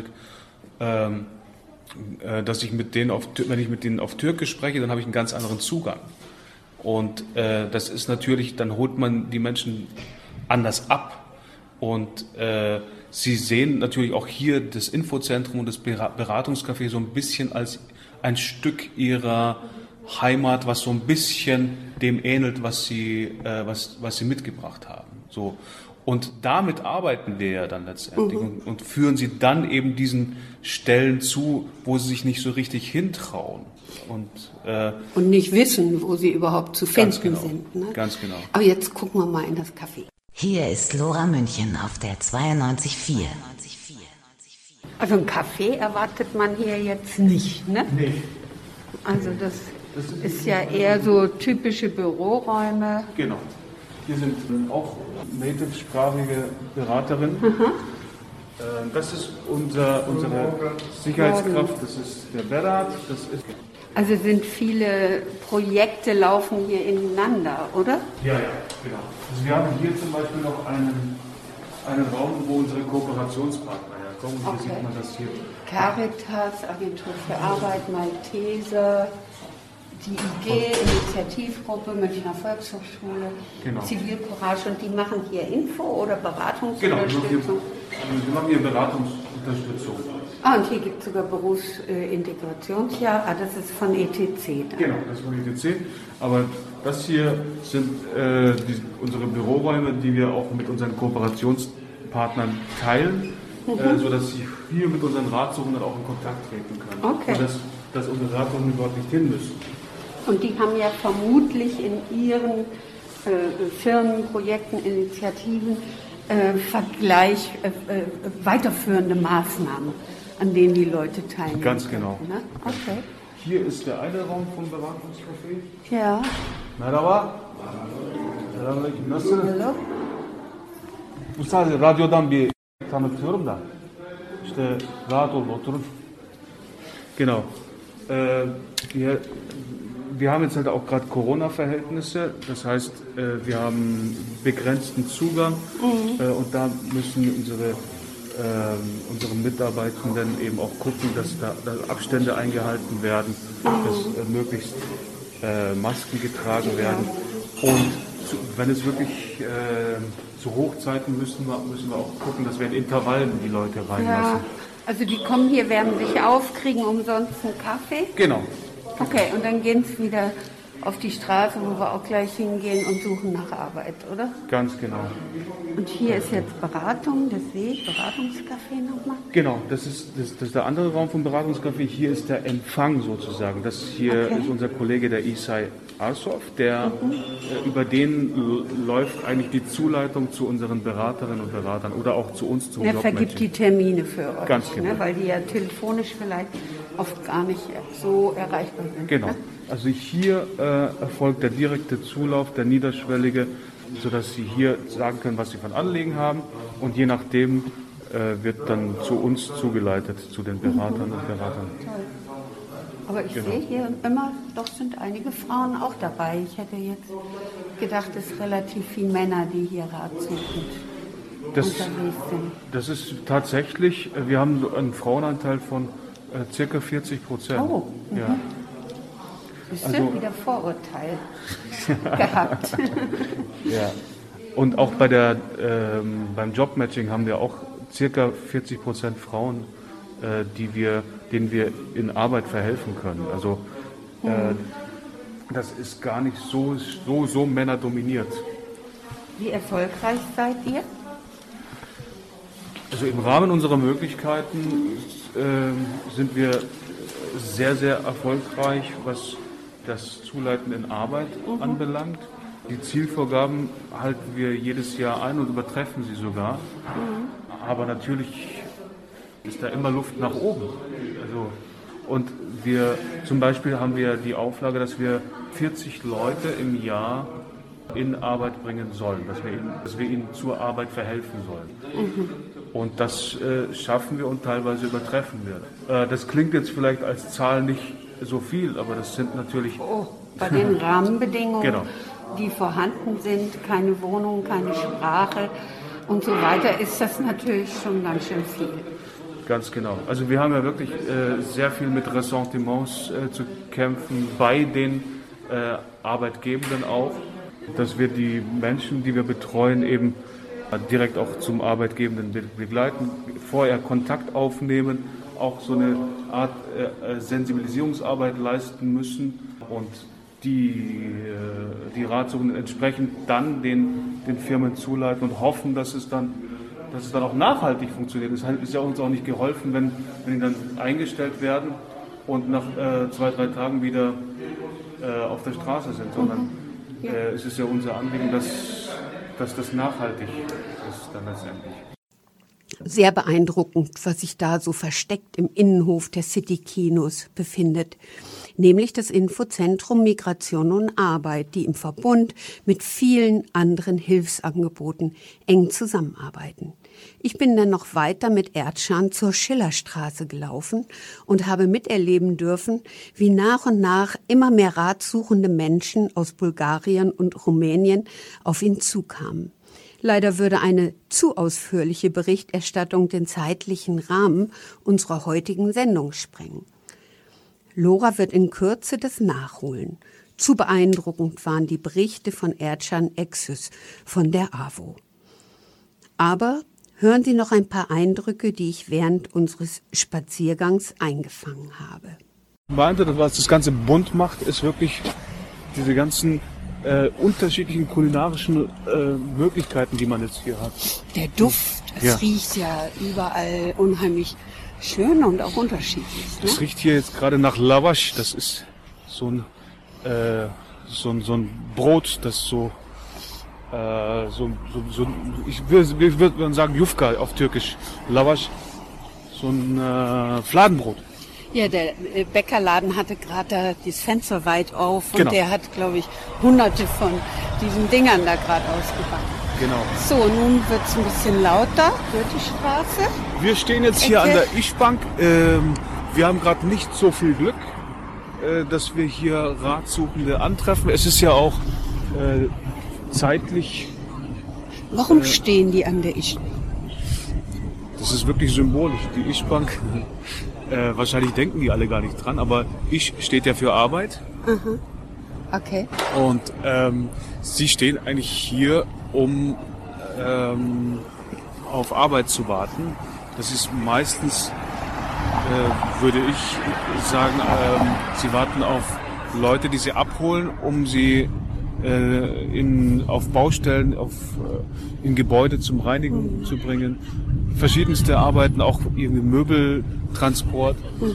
dass ich mit denen wenn ich mit denen auf Türkisch spreche, dann habe ich einen ganz anderen Zugang. Und das ist natürlich, dann holt man die Menschen anders ab. Und sie sehen natürlich auch hier das Infozentrum und das Beratungscafé so ein bisschen als ein Stück ihrer Heimat, was so ein bisschen dem ähnelt, was sie mitgebracht haben. So. Und damit arbeiten wir ja dann letztendlich und führen sie dann eben diesen Stellen zu, wo sie sich nicht so richtig hintrauen. Und nicht wissen, wo sie überhaupt zu finden sind. Ne? Ganz genau. Aber jetzt gucken wir mal in das Café. Hier ist Lora München auf der 92.4. Also ein Café erwartet man hier jetzt nicht, ne? Nee. Also das ist ja eher so typische Büroräume. Genau. Hier sind auch native-sprachige Beraterinnen. Das ist unsere Sicherheitskraft, das ist der Berat. Also sind viele Projekte laufen hier ineinander, oder? Ja, genau. Also wir haben hier zum Beispiel noch einen Raum, wo unsere Kooperationspartner herkommen. Hier sieht man das hier. Caritas, Agentur für Arbeit, Malteser, die IG, Initiativgruppe, Münchner Volkshochschule, genau. Zivilcourage, und die machen hier Info- oder Beratungsunterstützung? Genau, wir machen hier Beratungsunterstützung. Und hier gibt es sogar Berufsintegrationsjahr. Das ist von ETC. Dann. Genau, das ist von ETC. Aber das hier sind unsere Büroräume, die wir auch mit unseren Kooperationspartnern teilen, sodass sie hier mit unseren Ratsuchenden auch in Kontakt treten können. Okay. Und dass unsere Ratsuchenden dort nicht hin müssen. Und die haben ja vermutlich in ihren Firmen, Projekten, Initiativen weiterführende Maßnahmen, an denen die Leute teilnehmen. Ganz genau. Ne? Okay. Hier ist der eine Raum vom Beratungscafé. Ja. Merhaba. Nasılsınız? Bu sadece radyodan bir tanıtıyorum da. İşte rahat olun, oturun. Genau. Wir haben jetzt halt auch gerade Corona-Verhältnisse, das heißt, wir haben begrenzten Zugang und da müssen unsere Mitarbeitenden eben auch gucken, dass da Abstände eingehalten werden, dass möglichst Masken getragen werden und wenn es wirklich zu Hochzeiten müssen wir auch gucken, dass wir in Intervallen die Leute reinlassen. Ja, also die kommen hier, wärmen sich auf, kriegen umsonst einen Kaffee. Genau. Okay, und dann gehen sie wieder auf die Straße, wo wir auch gleich hingehen und suchen nach Arbeit, oder? Ganz genau. Und hier ist jetzt Beratung, das sehe ich, Beratungscafé nochmal. Genau, das ist der andere Raum vom Beratungscafé. Hier ist der Empfang sozusagen. Das hier ist unser Kollege, der Isai Arsov, über den läuft eigentlich die Zuleitung zu unseren Beraterinnen und Beratern oder auch zu uns zum Jobmatching. Er vergibt die Termine für euch, ganz genau. Ne, weil die ja telefonisch vielleicht oft gar nicht so erreichbar sind. Genau. Ne? Also hier erfolgt der direkte Zulauf, der niederschwellige, sodass Sie hier sagen können, was Sie von Anliegen haben, und je nachdem wird dann zu uns zugeleitet, zu den Beratern und Beratern. Toll. Aber ich sehe hier immer, doch sind einige Frauen auch dabei. Ich hätte jetzt gedacht, es sind relativ viele Männer, die hier ratsuchend unterwegs sind. Das ist tatsächlich, wir haben einen Frauenanteil von circa 40%. Oh, ja. Also wieder Vorurteil gehabt. Ja. Und auch beim Jobmatching haben wir auch circa 40% Frauen, denen wir in Arbeit verhelfen können. Also das ist gar nicht so männerdominiert. Wie erfolgreich seid ihr? Also im Rahmen unserer Möglichkeiten sind wir sehr, sehr erfolgreich, was das Zuleiten in Arbeit anbelangt. Die Zielvorgaben halten wir jedes Jahr ein und übertreffen sie sogar. Aber natürlich ist da immer Luft nach oben. Also, und zum Beispiel haben wir die Auflage, dass wir 40 Leute im Jahr in Arbeit bringen sollen, dass wir ihnen zur Arbeit verhelfen sollen. Und das schaffen wir und teilweise übertreffen wir. Das klingt jetzt vielleicht als Zahl nicht so viel, aber das sind natürlich... Bei den Rahmenbedingungen, genau, die vorhanden sind, keine Wohnung, keine Sprache und so weiter, ist das natürlich schon ganz schön viel. Ganz genau. Also wir haben ja wirklich sehr viel mit Ressentiments zu kämpfen, bei den Arbeitgebenden auch, dass wir die Menschen, die wir betreuen, eben direkt auch zum Arbeitgebenden begleiten, vorher Kontakt aufnehmen, auch so eine Art Sensibilisierungsarbeit leisten müssen und die Ratsuchenden entsprechend dann den Firmen zuleiten und hoffen, dass es dann auch nachhaltig funktioniert. Es ist ja uns auch nicht geholfen, wenn die dann eingestellt werden und nach 2-3 Tagen wieder auf der Straße sind, sondern es ist ja unser Anliegen, dass das nachhaltig ist dann letztendlich. Sehr beeindruckend, was sich da so versteckt im Innenhof der City-Kinos befindet. Nämlich das Infozentrum Migration und Arbeit, die im Verbund mit vielen anderen Hilfsangeboten eng zusammenarbeiten. Ich bin dann noch weiter mit Erdschan zur Schillerstraße gelaufen und habe miterleben dürfen, wie nach und nach immer mehr ratsuchende Menschen aus Bulgarien und Rumänien auf ihn zukamen. Leider würde eine zu ausführliche Berichterstattung den zeitlichen Rahmen unserer heutigen Sendung sprengen. Lora wird in Kürze das nachholen. Zu beeindruckend waren die Berichte von Erdschan Exüs von der AWO. Aber hören Sie noch ein paar Eindrücke, die ich während unseres Spaziergangs eingefangen habe. Was das Ganze bunt macht, ist wirklich diese ganzen unterschiedlichen kulinarischen Möglichkeiten, die man jetzt hier hat. Der Duft, es riecht ja überall unheimlich schön und auch unterschiedlich. Ne? Das riecht hier jetzt gerade nach Lavash. Das ist so ein Brot, das ich würde sagen Yufka auf Türkisch. Lavash, so ein Fladenbrot. Ja, der Bäckerladen hatte gerade das Fenster weit auf und genau, der hat, glaube ich, hunderte von diesen Dingern da gerade ausgebacken. Genau. So, nun wird es ein bisschen lauter, Goethestraße. Wir stehen jetzt hier an der Ischbank. Wir haben gerade nicht so viel Glück, dass wir hier Ratsuchende antreffen. Es ist ja auch zeitlich... Warum stehen die an der Ischbank? Das ist wirklich symbolisch. Die Ischbank... wahrscheinlich denken die alle gar nicht dran, aber Ich steht ja für Arbeit. Mhm. Okay. Und sie stehen eigentlich hier, um auf Arbeit zu warten. Das ist meistens, würde ich sagen, sie warten auf Leute, die sie abholen, um sie auf Baustellen, in Gebäude zum Reinigen zu bringen. Verschiedenste Arbeiten, auch irgendwie Möbeltransport.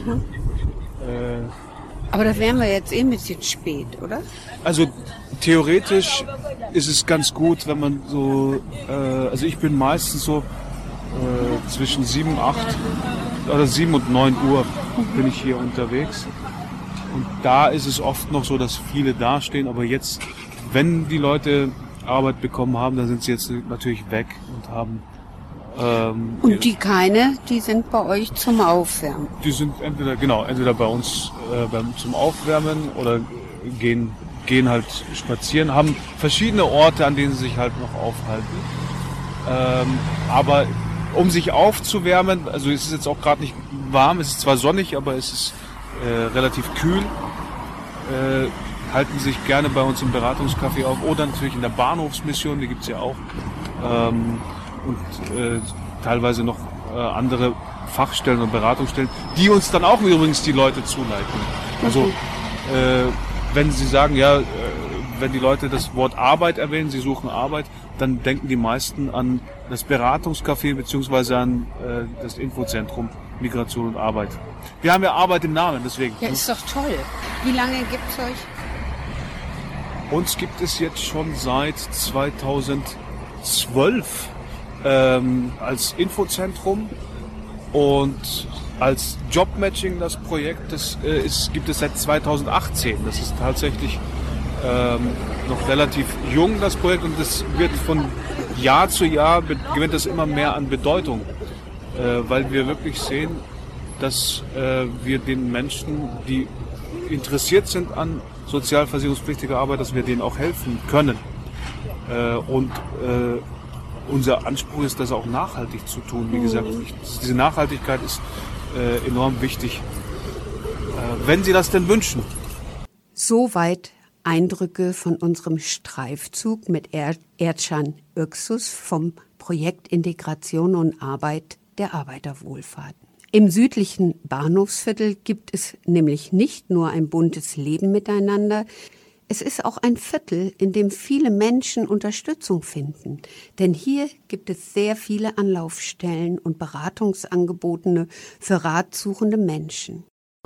Aber da wären wir jetzt ein bisschen spät, oder? Also theoretisch ist es ganz gut, wenn man so, also ich bin meistens so zwischen 7 und 9 Uhr bin ich hier unterwegs. Und da ist es oft noch so, dass viele dastehen, aber jetzt, wenn die Leute Arbeit bekommen haben, dann sind sie jetzt natürlich weg und haben... und die sind bei euch zum Aufwärmen? Die sind entweder bei uns zum Aufwärmen oder gehen halt spazieren, haben verschiedene Orte, an denen sie sich halt noch aufhalten. Aber um sich aufzuwärmen, also es ist jetzt auch gerade nicht warm, es ist zwar sonnig, aber es ist relativ kühl, halten sich gerne bei uns im Beratungscafé auf oder natürlich in der Bahnhofsmission, die gibt's ja auch, und teilweise noch andere Fachstellen und Beratungsstellen, die uns dann auch übrigens die Leute zuleiten. Also wenn sie sagen, wenn die Leute das Wort Arbeit erwähnen, sie suchen Arbeit, dann denken die meisten an das Beratungscafé bzw. an das Infozentrum Migration und Arbeit. Wir haben ja Arbeit im Namen, deswegen. Ja, ist doch toll. Wie lange gibt's euch? Uns gibt es jetzt schon seit 2012 als Infozentrum und als Jobmatching das Projekt, gibt es seit 2018. Das ist tatsächlich noch relativ jung, das Projekt, und das wird von Jahr zu Jahr gewinnt das immer mehr an Bedeutung, weil wir wirklich sehen, dass wir den Menschen, die interessiert sind an sozialversicherungspflichtiger Arbeit, dass wir denen auch helfen können. Unser Anspruch ist, das auch nachhaltig zu tun. Wie gesagt, diese Nachhaltigkeit ist enorm wichtig, wenn Sie das denn wünschen. Soweit Eindrücke von unserem Streifzug mit Erdschan Öksus vom Projekt Integration und Arbeit der Arbeiterwohlfahrt. Im südlichen Bahnhofsviertel gibt es nämlich nicht nur ein buntes Leben miteinander, es ist auch ein Viertel, in dem viele Menschen Unterstützung finden. Denn hier gibt es sehr viele Anlaufstellen und Beratungsangebote für ratsuchende Menschen.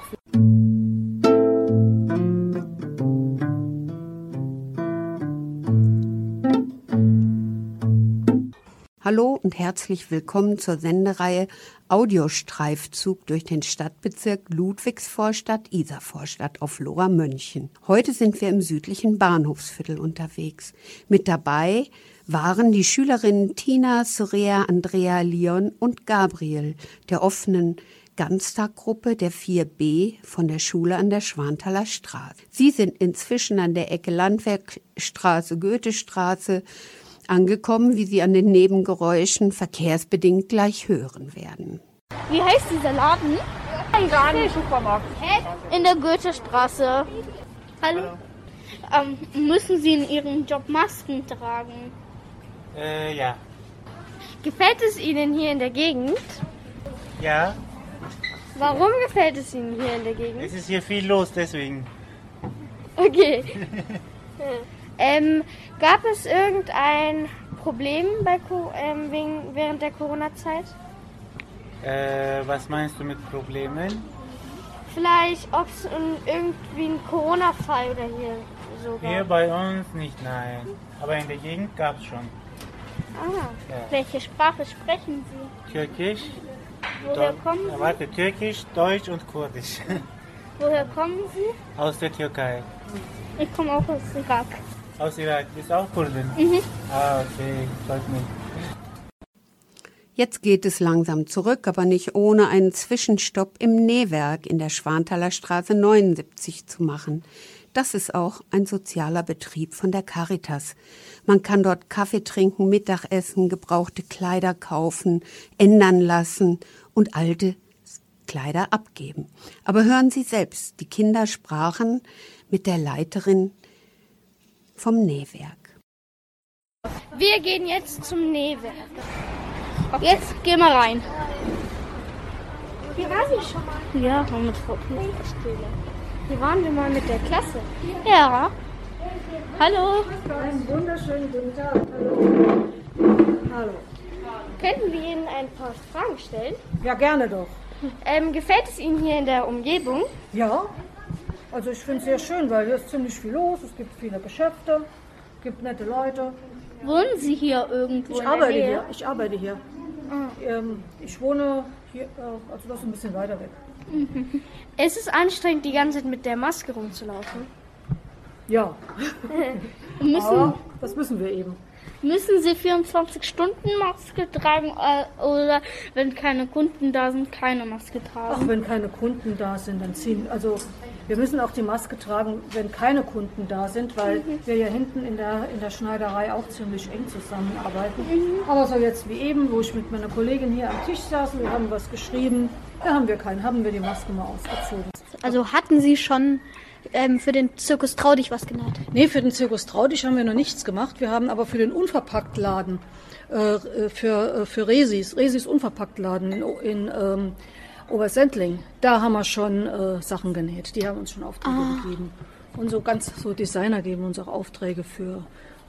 Hallo und herzlich willkommen zur Sendereihe Audiostreifzug durch den Stadtbezirk Ludwigsvorstadt-Isarvorstadt auf Lora München. Heute sind wir im südlichen Bahnhofsviertel unterwegs. Mit dabei waren die Schülerinnen Tina, Soraya, Andrea, Leon und Gabriel der offenen Ganztaggruppe der 4B von der Schule an der Schwanthaler Straße. Sie sind inzwischen an der Ecke Landwehrstraße, Goethestraße angekommen, wie Sie an den Nebengeräuschen verkehrsbedingt gleich hören werden. Wie heißt dieser Laden? Ein Supermarkt. In der Goethestraße. Hallo? Müssen Sie in Ihrem Job Masken tragen? Ja. Gefällt es Ihnen hier in der Gegend? Ja. Warum gefällt es Ihnen hier in der Gegend? Es ist hier viel los, deswegen. Okay. Gab es irgendein Problem während der Corona-Zeit? Was meinst du mit Problemen? Vielleicht, ob es irgendwie ein Corona-Fall oder hier so gab? Hier bei uns nicht, nein. Aber in der Gegend gab es schon. Ah, ja. Welche Sprache sprechen Sie? Türkisch. Woher kommen Sie? Warte, Türkisch, Deutsch und Kurdisch. Woher kommen Sie? Aus der Türkei. Ich komme auch aus Irak. Aus Irak, bist du auch Kurdin? Mhm. Ah, okay, freut mich. Jetzt geht es langsam zurück, aber nicht ohne einen Zwischenstopp im Nähwerk in der Schwanthaler Straße 79 zu machen. Das ist auch ein sozialer Betrieb von der Caritas. Man kann dort Kaffee trinken, Mittagessen, gebrauchte Kleider kaufen, ändern lassen und alte Kleider abgeben. Aber hören Sie selbst, die Kinder sprachen mit der Leiterin vom Nähwerk. Wir gehen jetzt zum Nähwerk. Okay. Jetzt gehen wir rein. Hier war sie schon mal. Ja, mit Frau Knut. Hier waren wir mal mit der Klasse. Ja. Hallo. Einen wunderschönen guten Tag. Hallo. Hallo. Könnten wir Ihnen ein paar Fragen stellen? Ja, gerne doch. Gefällt es Ihnen hier in der Umgebung? Ja, also ich finde es sehr schön, weil hier ist ziemlich viel los. Es gibt viele Geschäfte, es gibt nette Leute. Wohnen Sie hier irgendwo Ich in der arbeite Nähe? hier. Ich arbeite hier. Ich wohne hier, also das ist ein bisschen weiter weg. Es ist anstrengend, die ganze Zeit mit der Maske rumzulaufen. Ja. Aber das müssen wir eben. Müssen Sie 24 Stunden Maske tragen oder wenn keine Kunden da sind, keine Maske tragen? Ach, wenn keine Kunden da sind, dann ziehen. Also wir müssen auch die Maske tragen, wenn keine Kunden da sind, weil wir hier hinten in der Schneiderei auch ziemlich eng zusammenarbeiten. Aber so jetzt wie eben, wo ich mit meiner Kollegin hier am Tisch saß, wir haben was geschrieben, da haben wir die Maske mal ausgezogen. Also hatten Sie schon für den Zirkus Traudig was genäht? Nee, für den Zirkus Traudig haben wir noch nichts gemacht. Wir haben aber für den Unverpacktladen, für Resis Unverpacktladen in Obersendling, da haben wir schon Sachen genäht. Die haben uns schon Aufträge gegeben. Und so Designer geben uns auch Aufträge für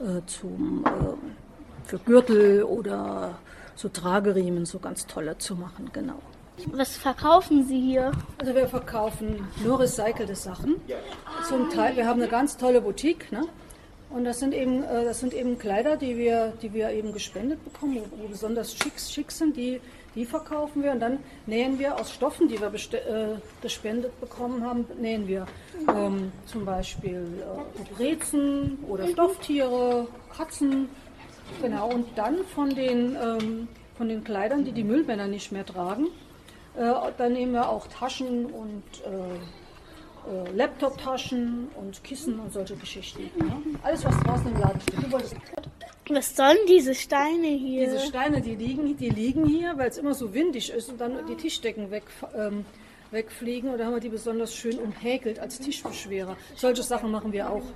Gürtel oder so Trageriemen, so ganz tolle zu machen, genau. Was verkaufen Sie hier? Also wir verkaufen nur recycelte Sachen. Zum Teil, wir haben eine ganz tolle Boutique, ne? Und das sind eben Kleider, die wir eben gespendet bekommen, wo besonders schick sind, die verkaufen wir. Und dann nähen wir aus Stoffen, die wir gespendet bekommen haben, nähen wir zum Beispiel Brezen oder Stofftiere, Katzen. Genau. Und dann von den Kleidern, die Müllmänner nicht mehr tragen, dann nehmen wir auch Taschen und Laptop-Taschen und Kissen und solche Geschichten. Ja? Alles, was draußen im Laden steht. Was sollen diese Steine hier? Diese Steine, die liegen hier, weil es immer so windig ist und dann die Tischdecken wegfliegen. Und da haben wir die besonders schön umhäkelt als Tischbeschwerer. Solche Sachen machen wir auch.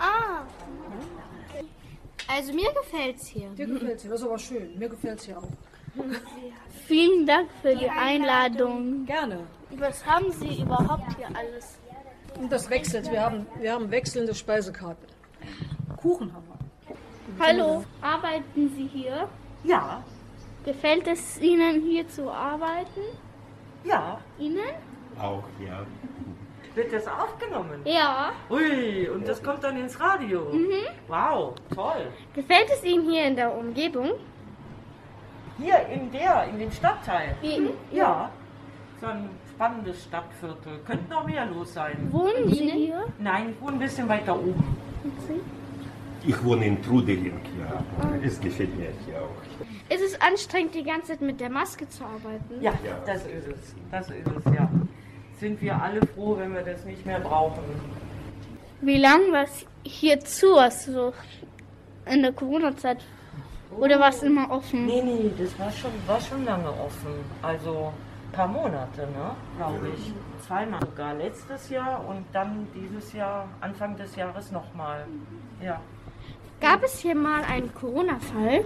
Also mir gefällt's hier. Dir gefällt's hier, das ist aber schön. Mir gefällt's hier auch. Vielen Dank für die Einladung. Gerne. Was haben Sie überhaupt hier alles? Und das wechselt. Wir haben wechselnde Speisekarten. Kuchen haben wir. Hallo, arbeiten Sie hier? Ja. Gefällt es Ihnen hier zu arbeiten? Ja. Ihnen? Auch, ja. Wird das aufgenommen? Ja. Ui, und das kommt dann ins Radio? Wow, toll. Gefällt es Ihnen hier in der Umgebung? Hier in dem Stadtteil? Ja. So ein spannendes Stadtviertel. Könnte noch mehr los sein. Wohnen Sie hier? Nein, ich wohne ein bisschen weiter oben. Ich wohne in Trudeling, ja. Es gefällt mir hier auch. Ist es anstrengend, die ganze Zeit mit der Maske zu arbeiten? Ja, das ist es. Das ist es, ja. Sind wir alle froh, wenn wir das nicht mehr brauchen. Wie lange war es hier zu, also in der Corona-Zeit? Oder war es immer offen? Nee, das war schon lange offen. Also ein paar Monate, ne, glaube ich. Zweimal sogar. Letztes Jahr und dann dieses Jahr, Anfang des Jahres nochmal. Ja. Gab es hier mal einen Corona-Fall?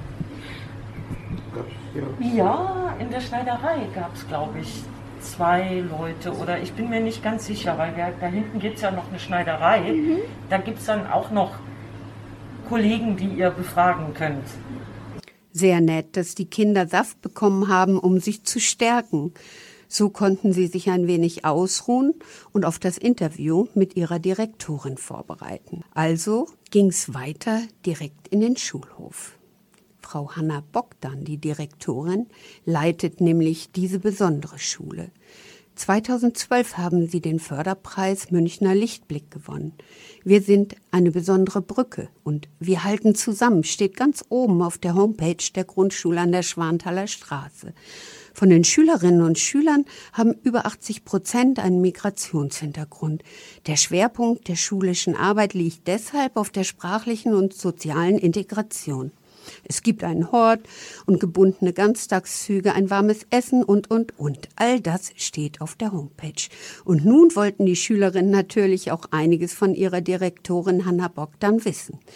Ja, in der Schneiderei gab es, glaube ich, 2 Leute. Oder ich bin mir nicht ganz sicher, weil da hinten gibt es ja noch eine Schneiderei. Da gibt es dann auch noch Kollegen, die ihr befragen könnt. Sehr nett, dass die Kinder Saft bekommen haben, um sich zu stärken. So konnten sie sich ein wenig ausruhen und auf das Interview mit ihrer Direktorin vorbereiten. Also ging's weiter direkt in den Schulhof. Frau Hanna Bogdan, die Direktorin, leitet nämlich diese besondere Schule. 2012 haben sie den Förderpreis Münchner Lichtblick gewonnen. Wir sind eine besondere Brücke und wir halten zusammen, steht ganz oben auf der Homepage der Grundschule an der Schwanthaler Straße. Von den Schülerinnen und Schülern haben über 80% einen Migrationshintergrund. Der Schwerpunkt der schulischen Arbeit liegt deshalb auf der sprachlichen und sozialen Integration. Es gibt einen Hort und gebundene Ganztagszüge, ein warmes Essen und. All das steht auf der Homepage. Und nun wollten die Schülerinnen natürlich auch einiges von ihrer Direktorin Hanna Bogdan wissen.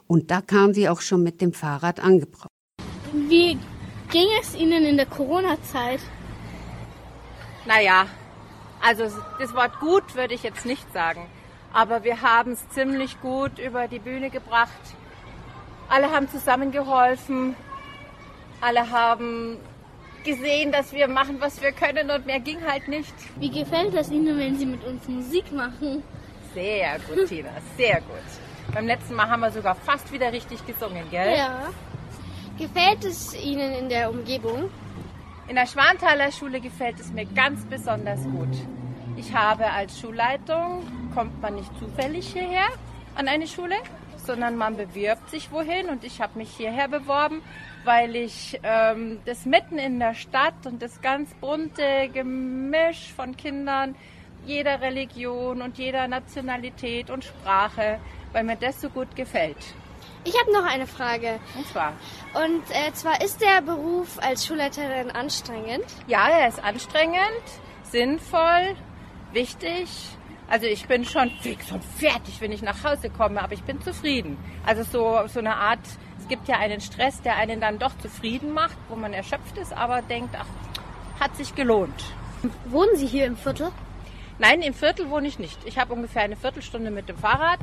Und da kam sie auch schon mit dem Fahrrad angebracht. Wie ging es Ihnen in der Corona-Zeit? Naja, also das Wort gut würde ich jetzt nicht sagen. Aber wir haben es ziemlich gut über die Bühne gebracht. Alle haben zusammengeholfen. Alle haben gesehen, dass wir machen, was wir können und mehr ging halt nicht. Wie gefällt es Ihnen, wenn Sie mit uns Musik machen? Sehr gut, Tina, sehr gut. Beim letzten Mal haben wir sogar fast wieder richtig gesungen, gell? Ja. Gefällt es Ihnen in der Umgebung? In der Schwanthaler Schule gefällt es mir ganz besonders gut. Ich habe als Schulleitung, kommt man nicht zufällig hierher an eine Schule, sondern man bewirbt sich wohin und ich habe mich hierher beworben, weil ich das mitten in der Stadt und das ganz bunte Gemisch von Kindern jeder Religion und jeder Nationalität und Sprache, weil mir das so gut gefällt. Ich habe noch eine Frage. Und zwar? Ist der Beruf als Schulleiterin anstrengend? Ja, er ist anstrengend, sinnvoll, wichtig. Also ich bin schon fix und fertig, wenn ich nach Hause komme, aber ich bin zufrieden. Also so eine Art, es gibt ja einen Stress, der einen dann doch zufrieden macht, wo man erschöpft ist, aber denkt, ach, hat sich gelohnt. Wohnen Sie hier im Viertel? Nein, im Viertel wohne ich nicht. Ich habe ungefähr eine Viertelstunde mit dem Fahrrad.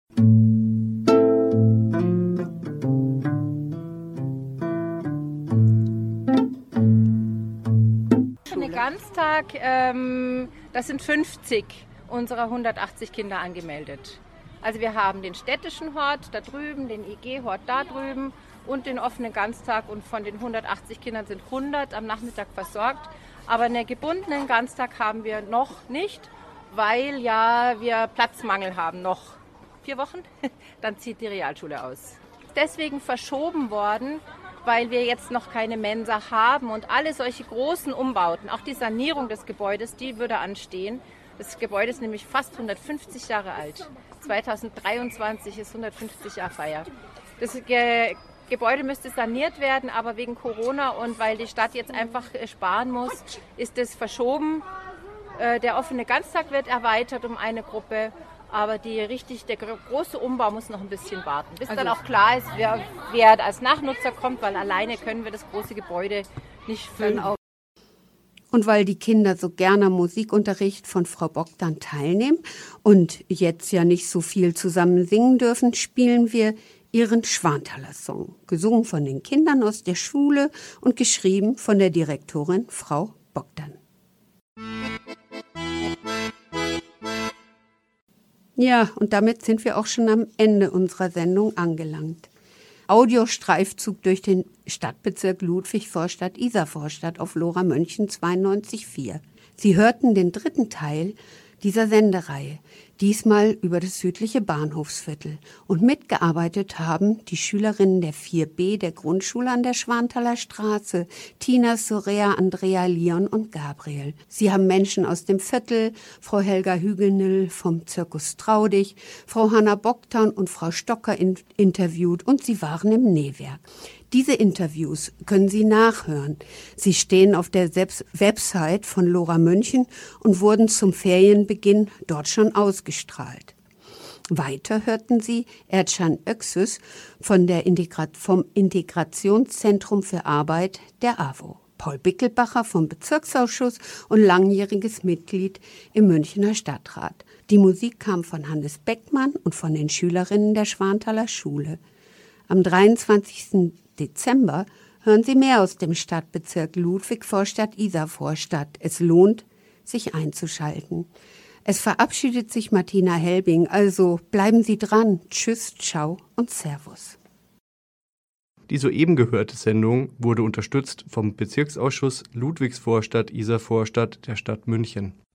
Ganztag, das sind 50 unserer 180 Kinder angemeldet. Also wir haben den städtischen Hort da drüben, den IG-Hort da drüben und den offenen Ganztag und von den 180 Kindern sind 100 am Nachmittag versorgt. Aber einen gebundenen Ganztag haben wir noch nicht, weil ja wir Platzmangel haben. Noch 4 Wochen, dann zieht die Realschule aus. Deswegen verschoben worden, weil wir jetzt noch keine Mensa haben und alle solche großen Umbauten, auch die Sanierung des Gebäudes, die würde anstehen. Das Gebäude ist nämlich fast 150 Jahre alt. 2023 ist 150 Jahre Feier. Das Gebäude müsste saniert werden, aber wegen Corona und weil die Stadt jetzt einfach sparen muss, ist es verschoben. Der offene Ganztag wird erweitert um eine Gruppe. Aber der große Umbau muss noch ein bisschen warten, bis dann auch klar ist, wer als Nachnutzer kommt, weil alleine können wir das große Gebäude nicht füllen. Und weil die Kinder so gerne am Musikunterricht von Frau Bogdan teilnehmen und jetzt ja nicht so viel zusammen singen dürfen, spielen wir ihren Schwanthaler-Song, gesungen von den Kindern aus der Schule und geschrieben von der Direktorin Frau Bogdan. Ja, und damit sind wir auch schon am Ende unserer Sendung angelangt. Audiostreifzug durch den Stadtbezirk Ludwig-Vorstadt-Isarvorstadt auf Lora München 92.4. Sie hörten den 3. Teil dieser Sendereihe, diesmal über das südliche Bahnhofsviertel. Und mitgearbeitet haben die Schülerinnen der 4b der Grundschule an der Schwanthaler Straße, Tina, Sorea, Andrea, Leon und Gabriel. Sie haben Menschen aus dem Viertel, Frau Helga Hügelnil vom Zirkus Traudig, Frau Hanna Bogdan und Frau Stocker interviewt und sie waren im Nähwerk. Diese Interviews können Sie nachhören. Sie stehen auf der Website von Lora München und wurden zum Ferienbeginn dort schon ausgestrahlt. Weiter hörten Sie Erdschan Öksüs vom Integrationszentrum für Arbeit der AWO, Paul Bickelbacher vom Bezirksausschuss und langjähriges Mitglied im Münchner Stadtrat. Die Musik kam von Hannes Beckmann und von den Schülerinnen der Schwanthaler Schule. Am 23. Dezember hören Sie mehr aus dem Stadtbezirk Ludwig-Vorstadt-Isarvorstadt. Es lohnt, sich einzuschalten. Es verabschiedet sich Martina Helbing, also bleiben Sie dran. Tschüss, ciao und Servus. Die soeben gehörte Sendung wurde unterstützt vom Bezirksausschuss Ludwigsvorstadt-Isarvorstadt der Stadt München.